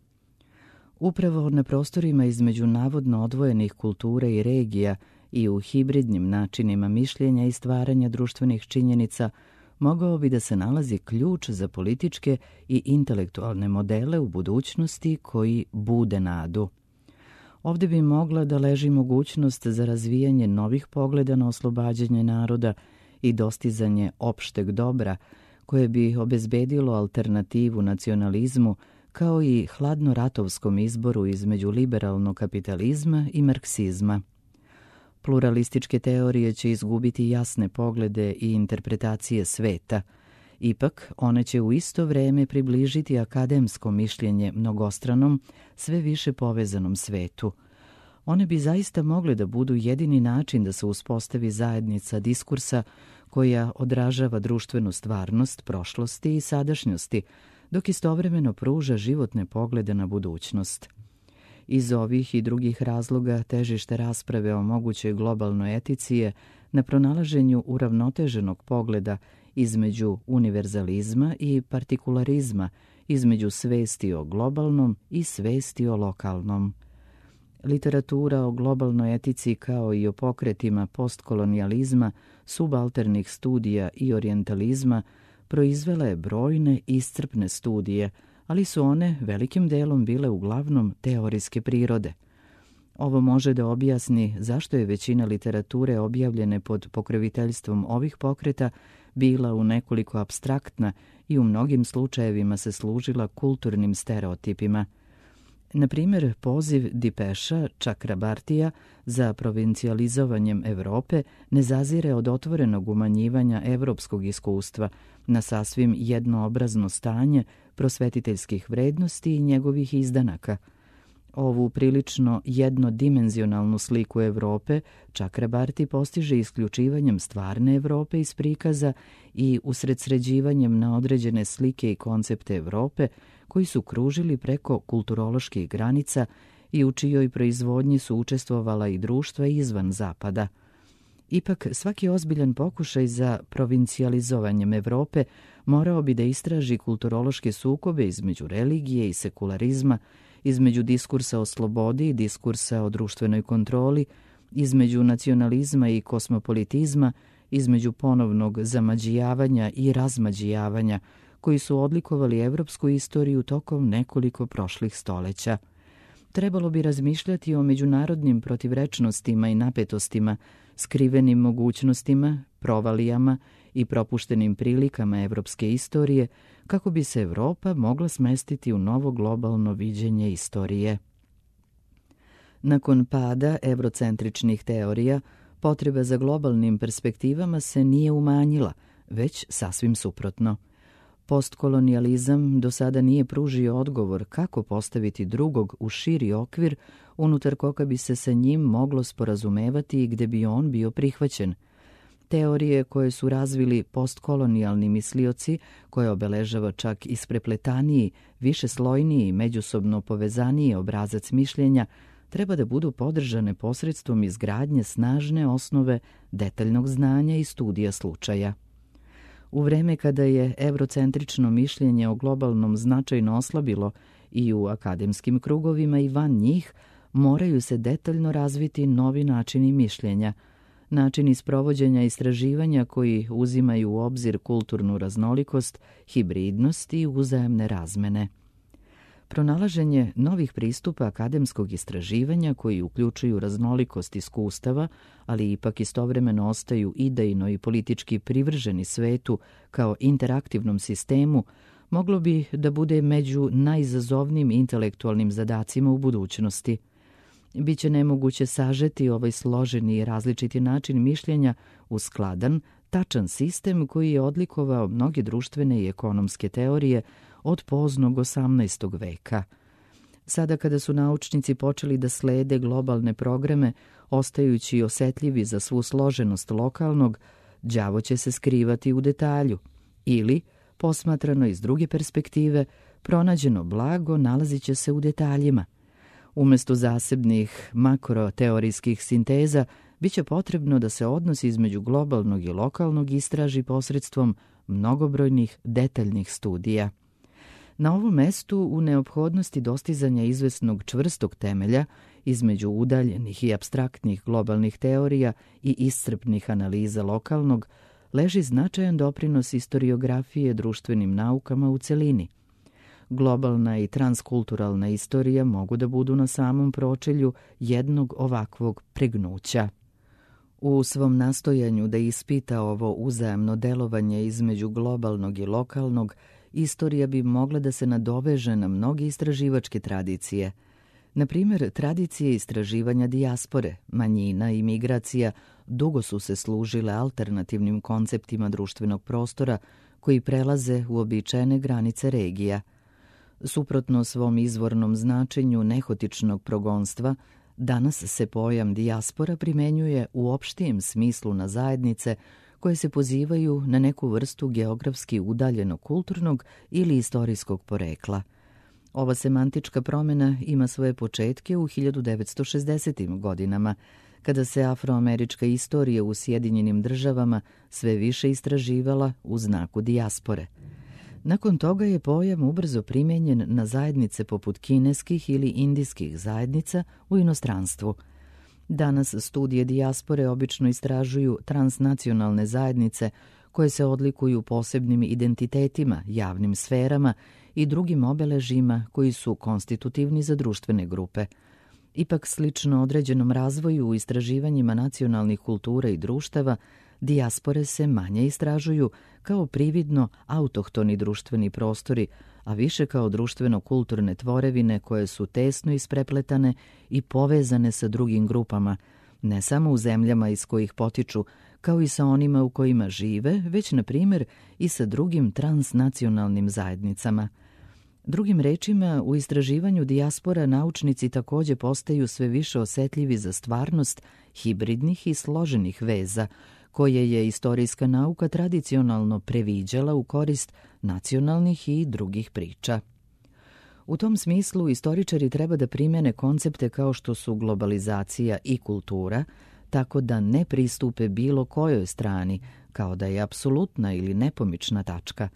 Speaker 1: Upravo na prostorima između navodno odvojenih kultura i regija i u hibridnim načinima mišljenja i stvaranja društvenih činjenica mogao bi da se nalazi ključ za političke i intelektualne modele u budućnosti koji bude nadu. Ovdje bi mogla da leži mogućnost za razvijanje novih pogleda na oslobađanje naroda i dostizanje opšteg dobra, koje bi obezbedilo alternativu nacionalizmu kao i hladnoratovskom izboru između liberalnog kapitalizma i marksizma. Pluralističke teorije će izgubiti jasne poglede i interpretacije sveta. Ipak, one će u isto vreme približiti akademsko mišljenje mnogostranom, sve više povezanom svetu. One bi zaista mogle da budu jedini način da se uspostavi zajednica diskursa koja odražava društvenu stvarnost prošlosti i sadašnjosti, dok istovremeno pruža životne poglede na budućnost. Iz ovih i drugih razloga težište rasprave o mogućoj globalnoj etici je na pronalaženju uravnoteženog pogleda između univerzalizma i partikularizma, između svesti o globalnom i svesti o lokalnom. Literatura o globalnoj etici kao i o pokretima postkolonijalizma, subalternih studija i orijentalizma proizvela je brojne iscrpne studije, ali su one velikim delom bile uglavnom teorijske prirode. Ovo može da objasni zašto je većina literature objavljene pod pokroviteljstvom ovih pokreta bila u nekoliko apstraktna i u mnogim slučajevima se služila kulturnim stereotipima. Na primjer, poziv Dipeša Čakrabartija za provincijalizovanjem Evrope ne zazire od otvorenog umanjivanja evropskog iskustva na sasvim jednoobrazno stanje prosvetiteljskih vrednosti i njegovih izdanaka. Ovu prilično jednodimenzionalnu sliku Evrope Čakrabarti postiže isključivanjem stvarne Evrope iz prikaza i usredsređivanjem na određene slike i koncepte Evrope koji su kružili preko kulturoloških granica i u čijoj proizvodnji su učestvovala i društva izvan Zapada. Ipak, svaki ozbiljan pokušaj za provincijalizovanjem Evrope morao bi da istraži kulturološke sukobe između religije i sekularizma, između diskursa o slobodi i diskursa o društvenoj kontroli, između nacionalizma i kosmopolitizma, između ponovnog zamađijavanja i razmađijavanja, koji su odlikovali evropsku istoriju tokom nekoliko prošlih stoleća. Trebalo bi razmišljati o međunarodnim protivrečnostima i napetostima, skrivenim mogućnostima, provalijama i propuštenim prilikama evropske istorije, kako bi se Evropa mogla smestiti u novo globalno viđenje istorije. Nakon pada evrocentričnih teorija, potreba za globalnim perspektivama se nije umanjila, već sasvim suprotno. Postkolonijalizam do sada nije pružio odgovor kako postaviti drugog u širi okvir unutar koga bi se sa njim moglo sporazumevati i gde bi on bio prihvaćen. Teorije koje su razvili postkolonijalni mislioci, koje obeležava čak isprepletaniji, višeslojniji i međusobno povezaniji obrazac mišljenja, treba da budu podržane posredstvom izgradnje snažne osnove detaljnog znanja i studija slučaja. U vreme kada je evrocentrično mišljenje o globalnom značajno oslabilo i u akademskim krugovima i van njih, moraju se detaljno razviti novi načini mišljenja, načini sprovođenja istraživanja koji uzimaju u obzir kulturnu raznolikost, hibridnost i uzajamne razmene. Pronalaženje novih pristupa akademskog istraživanja koji uključuju raznolikost iskustava, ali ipak istovremeno ostaju idejno i politički privrženi svetu kao interaktivnom sistemu, moglo bi da bude među najizazovnijim intelektualnim zadacima u budućnosti. Biće nemoguće sažeti ovaj složeni i različiti način mišljenja u skladan, tačan sistem koji je odlikovao mnoge društvene i ekonomske teorije od poznog osamnaestog veka. Sada kada su naučnici počeli da slede globalne programe, ostajući osetljivi za svu složenost lokalnog, đavo će se skrivati u detalju ili, posmatrano iz druge perspektive, pronađeno blago nalazit će se u detaljima. Umesto zasebnih makroteorijskih sinteza, bit će potrebno da se odnos između globalnog i lokalnog istraži posredstvom mnogobrojnih detaljnih studija. Na ovom mestu u neophodnosti dostizanja izvesnog čvrstog temelja između udaljenih i apstraktnih globalnih teorija i iscrpnih analiza lokalnog leži značajan doprinos istoriografije društvenim naukama u celini. Globalna i transkulturalna istorija mogu da budu na samom pročelju jednog ovakvog pregnuća. U svom nastojanju da ispita ovo uzajamno delovanje između globalnog i lokalnog, istorija bi mogla da se nadoveže na mnoge istraživačke tradicije. Na primjer, tradicije istraživanja dijaspore, manjina i migracija dugo su se služile alternativnim konceptima društvenog prostora koji prelaze uobičajene granice regija. Suprotno svom izvornom značenju nehotičnog progonstva, danas se pojam dijaspora primenjuje u opštijem smislu na zajednice koje se pozivaju na neku vrstu geografski udaljenog kulturnog ili istorijskog porekla. Ova semantička promjena ima svoje početke u hiljadu devetsto šezdesetim godinama, kada se afroamerička istorija u Sjedinjenim državama sve više istraživala u znaku dijaspore. Nakon toga je pojam ubrzo primenjen na zajednice poput kineskih ili indijskih zajednica u inostranstvu. Danas studije dijaspore obično istražuju transnacionalne zajednice koje se odlikuju posebnim identitetima, javnim sferama i drugim obeležjima koji su konstitutivni za društvene grupe. Ipak, slično određenom razvoju u istraživanjima nacionalnih kultura i društava, dijaspore se manje istražuju kao prividno autohtoni društveni prostori, a više kao društveno-kulturne tvorevine koje su tesno isprepletane i povezane sa drugim grupama, ne samo u zemljama iz kojih potiču, kao i sa onima u kojima žive, već, na primjer, i sa drugim transnacionalnim zajednicama. Drugim rečima, u istraživanju dijaspora naučnici također postaju sve više osetljivi za stvarnost hibridnih i složenih veza, koje je istorijska nauka tradicionalno previđala u korist nacionalnih i drugih priča. U tom smislu, istoričari treba da primene koncepte kao što su globalizacija i kultura, tako da ne pristupe bilo kojoj strani, kao da je apsolutna ili nepomična tačka.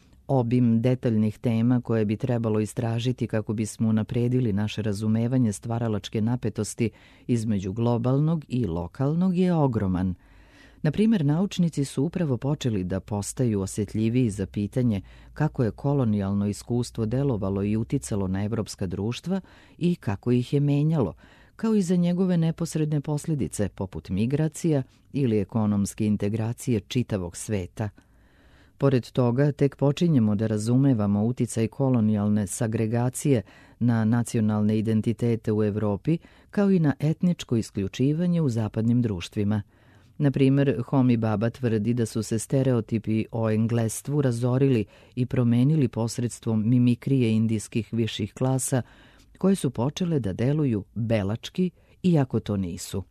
Speaker 1: Obim detaljnih tema koje bi trebalo istražiti kako bismo unapredili naše razumevanje stvaralačke napetosti između globalnog i lokalnog je ogroman. Na primjer, naučnici su upravo počeli da postaju osjetljiviji za pitanje kako je kolonijalno iskustvo delovalo i uticalo na evropska društva i kako ih je menjalo, kao i za njegove neposredne posljedice poput migracija ili ekonomske integracije čitavog sveta. Pored toga, tek počinjemo da razumevamo uticaj kolonijalne sagregacije na nacionalne identitete u Evropi, kao i na etničko isključivanje u zapadnim društvima. Na primjer, Homi Baba tvrdi da su se stereotipi o englestvu razorili i promenili posredstvom mimikrije indijskih viših klasa, koje su počele da deluju belački, iako to nisu.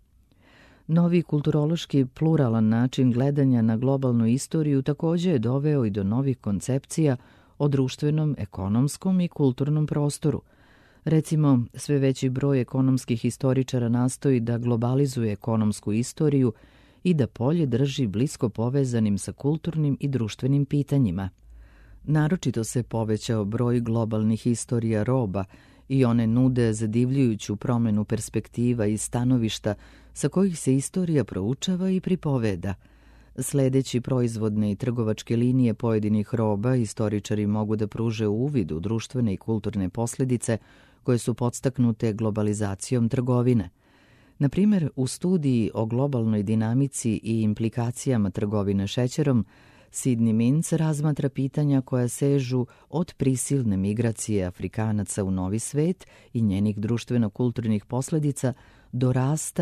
Speaker 1: Novi kulturološki pluralan način gledanja na globalnu istoriju također je doveo i do novih koncepcija o društvenom, ekonomskom i kulturnom prostoru. Recimo, sve veći broj ekonomskih istoričara nastoji da globalizuje ekonomsku istoriju i da polje drži blisko povezanim sa kulturnim i društvenim pitanjima. Naročito se povećao broj globalnih istorija roba i one nude zadivljujuću promjenu perspektiva i stanovišta sa kojih se istorija proučava i pripoveda. Sledeći proizvodne i trgovačke linije pojedinih roba, istoričari mogu da pruže uvid u društvene i kulturne posljedice koje su podstaknute globalizacijom trgovine. Na primjer, u studiji o globalnoj dinamici i implikacijama trgovine šećerom, Sidney Mintz razmatra pitanja koja sežu od prisilne migracije Afrikanaca u novi svet i njenih društveno-kulturnih posljedica do rasta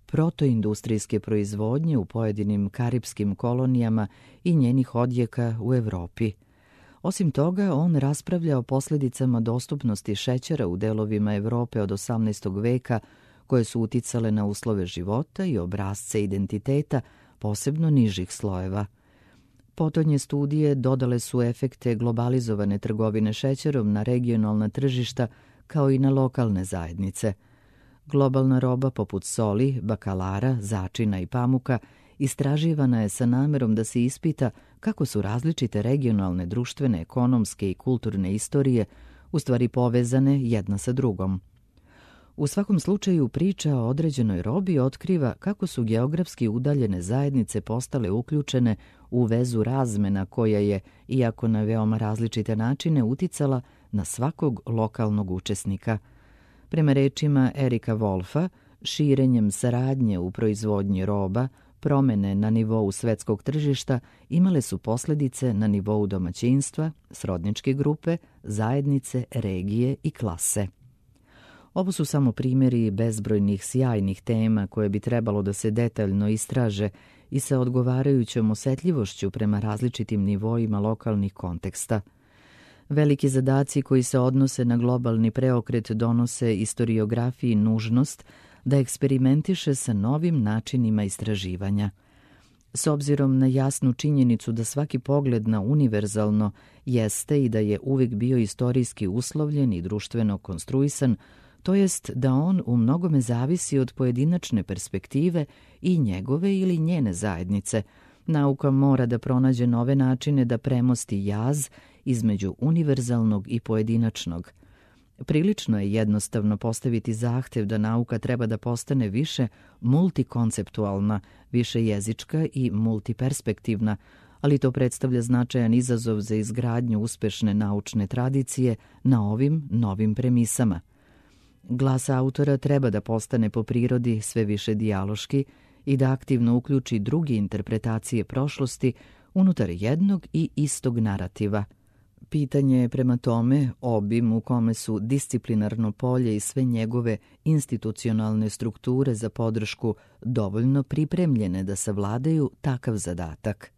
Speaker 1: protoindustrijske proizvodnje u pojedinim karipskim kolonijama i njenih odjeka u Evropi. Osim toga, on raspravlja o posljedicama dostupnosti šećera u delovima Evrope od osamnaestog veka, koje su uticale na uslove života i obrasce identiteta, posebno nižih slojeva. Potonje studije dodale su efekte globalizovane trgovine šećerom na regionalna tržišta kao i na lokalne zajednice. Globalna roba poput soli, bakalara, začina i pamuka istraživana je sa namerom da se ispita kako su različite regionalne, društvene, ekonomske i kulturne istorije u stvari povezane jedna sa drugom. U svakom slučaju priča o određenoj robi otkriva kako su geografski udaljene zajednice postale uključene u vezu razmena koja je, iako na veoma različite načine, uticala na svakog lokalnog učesnika. Prema rečima Erika Wolfa, širenjem saradnje u proizvodnji roba, promene na nivou svetskog tržišta imale su posljedice na nivou domaćinstva, srodničke grupe, zajednice, regije i klase. Ovo su samo primjeri bezbrojnih sjajnih tema koje bi trebalo da se detaljno istraže i sa odgovarajućom osjetljivošću prema različitim nivoima lokalnih konteksta. Veliki zadaci koji se odnose na globalni preokret donose istoriografiji nužnost da eksperimentiše sa novim načinima istraživanja. S obzirom na jasnu činjenicu da svaki pogled na univerzalno jeste i da je uvijek bio istorijski uslovljen i društveno konstruisan, to jest da on u mnogome zavisi od pojedinačne perspektive i njegove ili njene zajednice, nauka mora da pronađe nove načine da premosti jaz između univerzalnog i pojedinačnog. Prilično je jednostavno postaviti zahtev da nauka treba da postane više multikonceptualna, više jezička i multiperspektivna, ali to predstavlja značajan izazov za izgradnju uspešne naučne tradicije na ovim novim premisama. Glas autora treba da postane po prirodi sve više dijaloški i da aktivno uključi druge interpretacije prošlosti unutar jednog i istog narativa. Pitanje je prema tome obim u kome su disciplinarno polje i sve njegove institucionalne strukture za podršku dovoljno pripremljene da savladaju takav zadatak.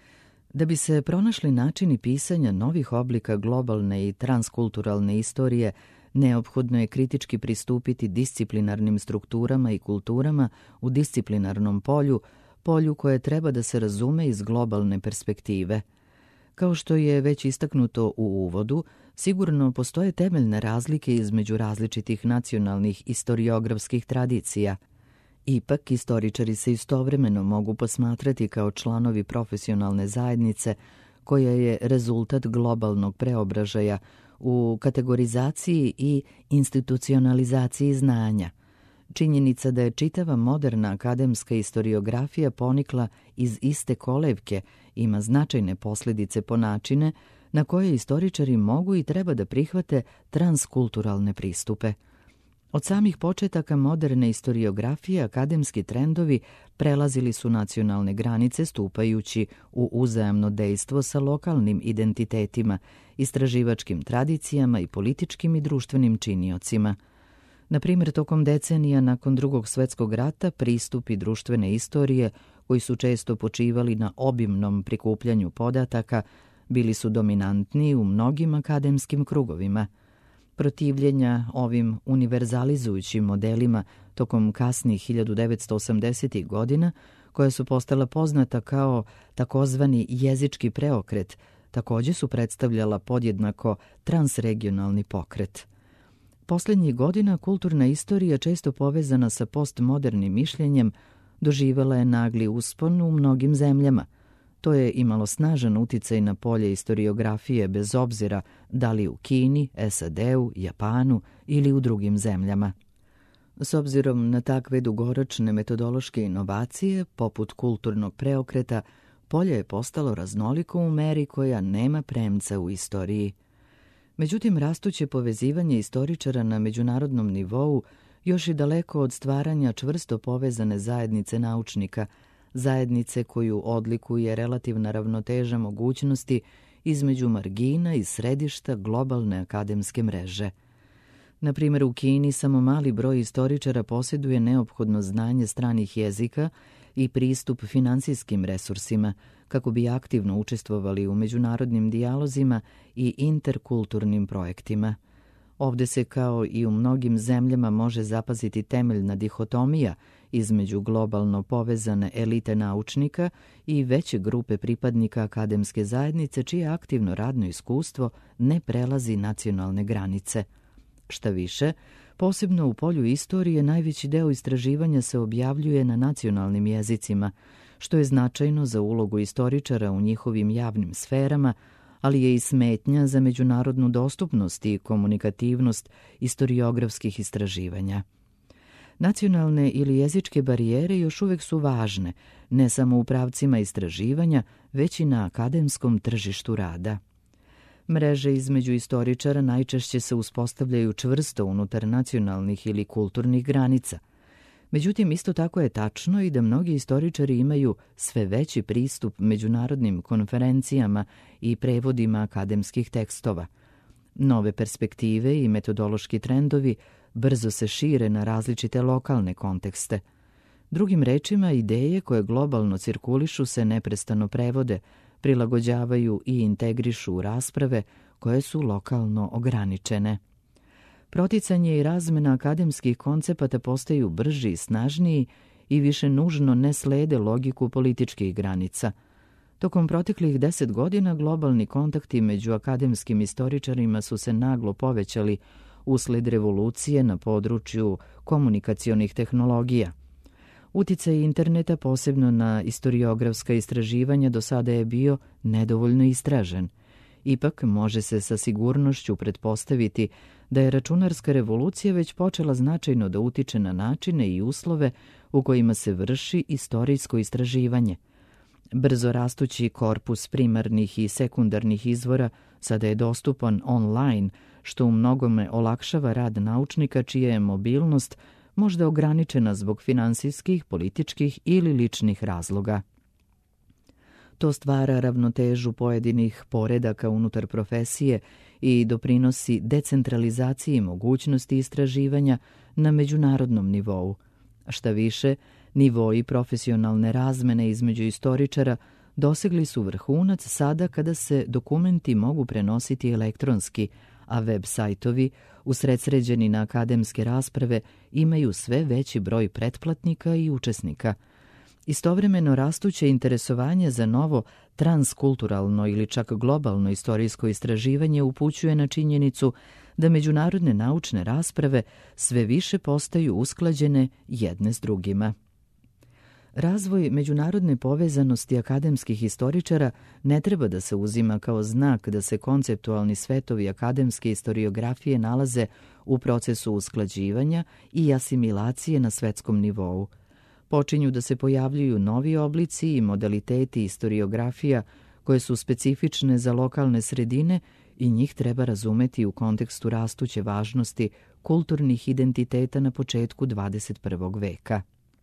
Speaker 1: Da bi se pronašli načini pisanja novih oblika globalne i transkulturalne istorije, neophodno je kritički pristupiti disciplinarnim strukturama i kulturama u disciplinarnom polju, polju koje treba da se razume iz globalne perspektive. Kao što je već istaknuto u uvodu, sigurno postoje temeljne razlike između različitih nacionalnih istoriografskih tradicija. Ipak, istoričari se istovremeno mogu posmatrati kao članovi profesionalne zajednice koja je rezultat globalnog preobražaja u kategorizaciji i institucionalizaciji znanja. Činjenica da je čitava moderna akademska istoriografija ponikla iz iste kolevke ima značajne posljedice po načine na koje istoričari mogu i treba da prihvate transkulturalne pristupe. Od samih početaka moderne istoriografije akademski trendovi prelazili su nacionalne granice stupajući u uzajamno dejstvo sa lokalnim identitetima, istraživačkim tradicijama i političkim i društvenim činiocima. Na primjer, tokom decenija nakon Drugog svjetskog rata pristupi društvene istorije, koji su često počivali na obimnom prikupljanju podataka, bili su dominantni u mnogim akademskim krugovima. Protivljenja ovim univerzalizujućim modelima tokom kasnih hiljadu devetsto osamdesetih godina, koja su postala poznata kao takozvani jezički preokret, također su predstavljala podjednako transregionalni pokret. Posljednjih godina kulturna istorija, često povezana sa postmodernim mišljenjem, doživjela je nagli uspon u mnogim zemljama. To je imalo snažan uticaj na polje istoriografije bez obzira da li u Kini, S A D-u, Japanu ili u drugim zemljama. S obzirom na takve dugoročne metodološke inovacije, poput kulturnog preokreta, polje je postalo raznoliko u meri koja nema premca u istoriji. Međutim, rastuće povezivanje istoričara na međunarodnom nivou još i daleko od stvaranja čvrsto povezane zajednice naučnika, zajednice koju odlikuje relativna ravnoteža mogućnosti između margina i središta globalne akademske mreže. Na primjer, u Kini samo mali broj istoričara posjeduje neophodno znanje stranih jezika i pristup finansijskim resursima, kako bi aktivno učestvovali u međunarodnim dijalozima i interkulturnim projektima. Ovdje se, kao i u mnogim zemljama, može zapaziti temeljna dihotomija između globalno povezane elite naučnika i veće grupe pripadnika akademske zajednice, čije aktivno radno iskustvo ne prelazi nacionalne granice. Šta više, posebno u polju istorije najveći deo istraživanja se objavljuje na nacionalnim jezicima, što je značajno za ulogu istoričara u njihovim javnim sferama, ali je i smetnja za međunarodnu dostupnost i komunikativnost istoriografskih istraživanja. Nacionalne ili jezičke barijere još uvijek su važne, ne samo u pravcima istraživanja, već i na akademskom tržištu rada. Mreže između istoričara najčešće se uspostavljaju čvrsto unutar nacionalnih ili kulturnih granica. Međutim, isto tako je tačno i da mnogi istoričari imaju sve veći pristup međunarodnim konferencijama i prevodima akademskih tekstova. Nove perspektive i metodološki trendovi brzo se šire na različite lokalne kontekste. Drugim rečima, ideje koje globalno cirkulišu se neprestano prevode, prilagođavaju i integrišu u rasprave koje su lokalno ograničene. Proticanje i razmena akademskih koncepata postaju brži i snažniji i više nužno ne slede logiku političkih granica. Tokom proteklih deset godina globalni kontakti među akademskim istoričarima su se naglo povećali usled revolucije na području komunikacionih tehnologija. Uticaj interneta, posebno na istoriografska istraživanja, do sada je bio nedovoljno istražen. Ipak može se sa sigurnošću pretpostaviti da je računarska revolucija već počela značajno da utiče na načine i uslove u kojima se vrši istorijsko istraživanje. Brzo rastući korpus primarnih i sekundarnih izvora sada je dostupan online, što u mnogome olakšava rad naučnika čija je mobilnost možda ograničena zbog finansijskih, političkih ili ličnih razloga. To stvara ravnotežu pojedinih poredaka unutar profesije i doprinosi decentralizaciji mogućnosti istraživanja na međunarodnom nivou. Šta više, nivoi profesionalne razmene između istoričara dosegli su vrhunac sada kada se dokumenti mogu prenositi elektronski, a web sajtovi, usredsređeni na akademske rasprave, imaju sve veći broj pretplatnika i učesnika. Istovremeno rastuće interesovanje za novo transkulturalno ili čak globalno istorijsko istraživanje upućuje na činjenicu da međunarodne naučne rasprave sve više postaju usklađene jedne s drugima. Razvoj međunarodne povezanosti akademskih istoričara ne treba da se uzima kao znak da se konceptualni svetovi akademske istoriografije nalaze u procesu usklađivanja i asimilacije na svetskom nivou. Počinju da se pojavljuju novi oblici i modaliteti istoriografija koje su specifične za lokalne sredine i njih treba razumeti u kontekstu rastuće važnosti kulturnih identiteta na početku dvadeset prvog veka.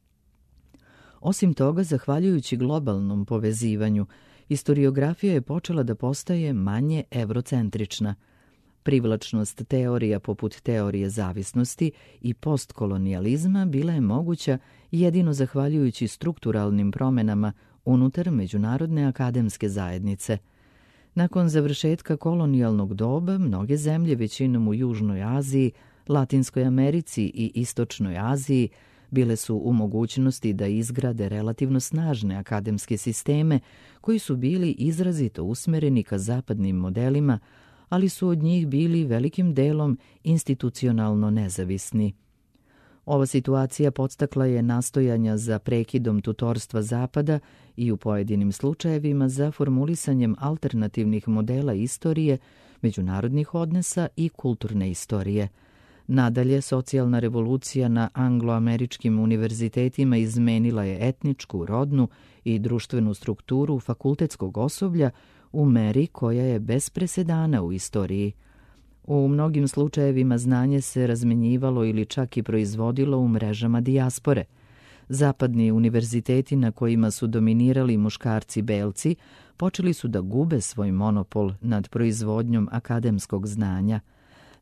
Speaker 1: Osim toga, zahvaljujući globalnom povezivanju, istoriografija je počela da postaje manje evrocentrična. Privlačnost teorija poput teorije zavisnosti i postkolonijalizma bila je moguća jedino zahvaljujući strukturalnim promjenama unutar međunarodne akademske zajednice. Nakon završetka kolonijalnog doba, mnoge zemlje, većinom u Južnoj Aziji, Latinskoj Americi i Istočnoj Aziji, bile su u mogućnosti da izgrade relativno snažne akademske sisteme koji su bili izrazito usmereni ka zapadnim modelima, ali su od njih bili velikim delom institucionalno nezavisni. Ova situacija podstakla je nastojanja za prekidom tutorstva Zapada i u pojedinim slučajevima za formulisanjem alternativnih modela istorije, međunarodnih odnosa i kulturne istorije. Nadalje, socijalna revolucija na angloameričkim univerzitetima izmenila je etničku, rodnu i društvenu strukturu fakultetskog osoblja u meri koja je bez presedana u istoriji. U mnogim slučajevima znanje se razmenjivalo ili čak i proizvodilo u mrežama dijaspore. Zapadni univerziteti na kojima su dominirali muškarci belci počeli su da gube svoj monopol nad proizvodnjom akademskog znanja.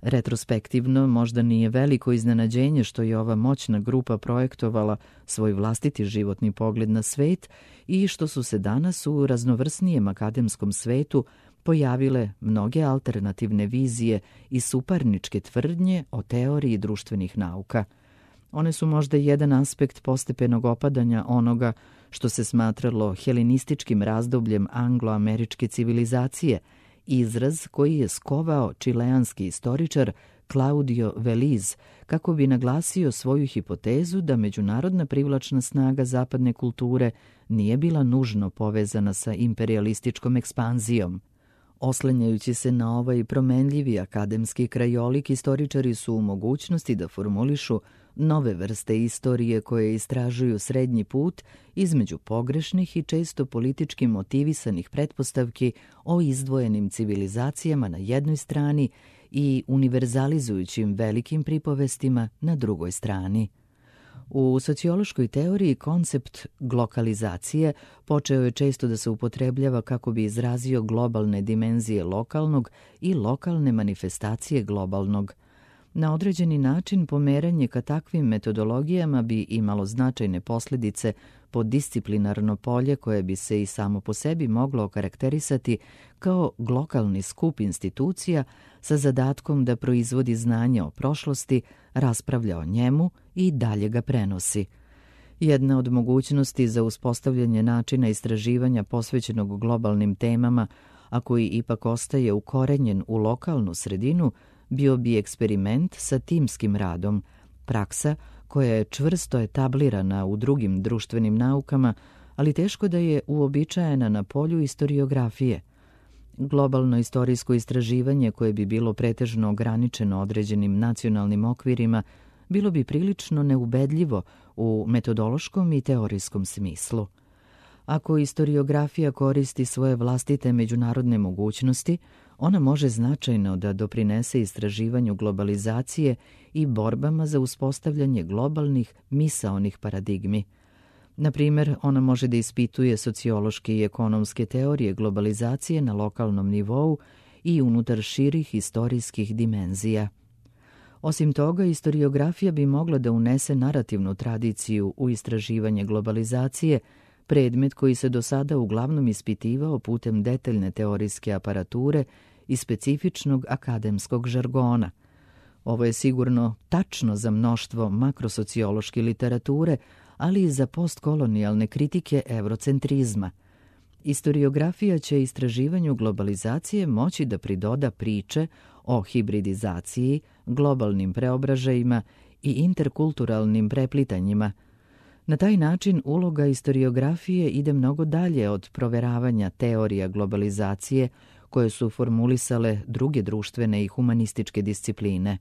Speaker 1: Retrospektivno možda nije veliko iznenađenje što je ova moćna grupa projektovala svoj vlastiti životni pogled na svet i što su se danas u raznovrsnijem akademskom svetu pojavile mnoge alternativne vizije i suparničke tvrdnje o teoriji društvenih nauka. One su možda jedan aspekt postepenog opadanja onoga što se smatralo helenističkim razdobljem anglo-američke civilizacije, izraz koji je skovao čileanski istoričar Claudio Veliz kako bi naglasio svoju hipotezu da međunarodna privlačna snaga zapadne kulture nije bila nužno povezana sa imperialističkom ekspanzijom. Oslanjajući se na ovaj promenljivi akademski krajolik, istoričari su u mogućnosti da formulišu nove vrste istorije koje istražuju srednji put između pogrešnih i često politički motivisanih pretpostavki o izdvojenim civilizacijama na jednoj strani i univerzalizujućim velikim pripovestima na drugoj strani. U sociološkoj teoriji koncept glokalizacije počeo je često da se upotrebljava kako bi izrazio globalne dimenzije lokalnog i lokalne manifestacije globalnog. Na određeni način pomeranje ka takvim metodologijama bi imalo značajne posljedice po disciplinarno polje koje bi se i samo po sebi moglo okarakterisati kao glokalni skup institucija sa zadatkom da proizvodi znanje o prošlosti, raspravlja o njemu i dalje ga prenosi. Jedna od mogućnosti za uspostavljanje načina istraživanja posvećenog globalnim temama, a koji ipak ostaje ukorenjen u lokalnu sredinu, bio bi eksperiment sa timskim radom, praksa koja je čvrsto etablirana u drugim društvenim naukama, ali teško da je uobičajena na polju istoriografije. Globalno istorijsko istraživanje koje bi bilo pretežno ograničeno određenim nacionalnim okvirima bilo bi prilično neubedljivo u metodološkom i teorijskom smislu. Ako istoriografija koristi svoje vlastite međunarodne mogućnosti, ona može značajno da doprinese istraživanju globalizacije i borbama za uspostavljanje globalnih misaonih paradigmi. Na primjer, ona može da ispituje sociološke i ekonomske teorije globalizacije na lokalnom nivou i unutar širih istorijskih dimenzija. Osim toga, istoriografija bi mogla da unese narativnu tradiciju u istraživanje globalizacije, predmet koji se do sada uglavnom ispitivao putem detaljne teorijske aparature i specifičnog akademskog žargona. Ovo je sigurno tačno za mnoštvo makrosociološke literature, ali i za postkolonijalne kritike eurocentrizma. Istoriografija će istraživanju globalizacije moći da pridoda priče o hibridizaciji, globalnim preobražajima i interkulturalnim preplitanjima. Na taj način uloga istoriografije ide mnogo dalje od proveravanja teorija globalizacije koje su formulisale druge društvene i humanističke discipline.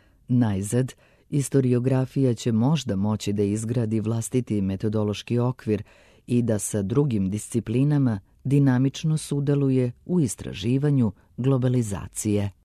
Speaker 1: Najzad, istoriografija će možda moći da izgradi vlastiti metodološki okvir i da sa drugim disciplinama dinamično sudjeluje u istraživanju globalizacije.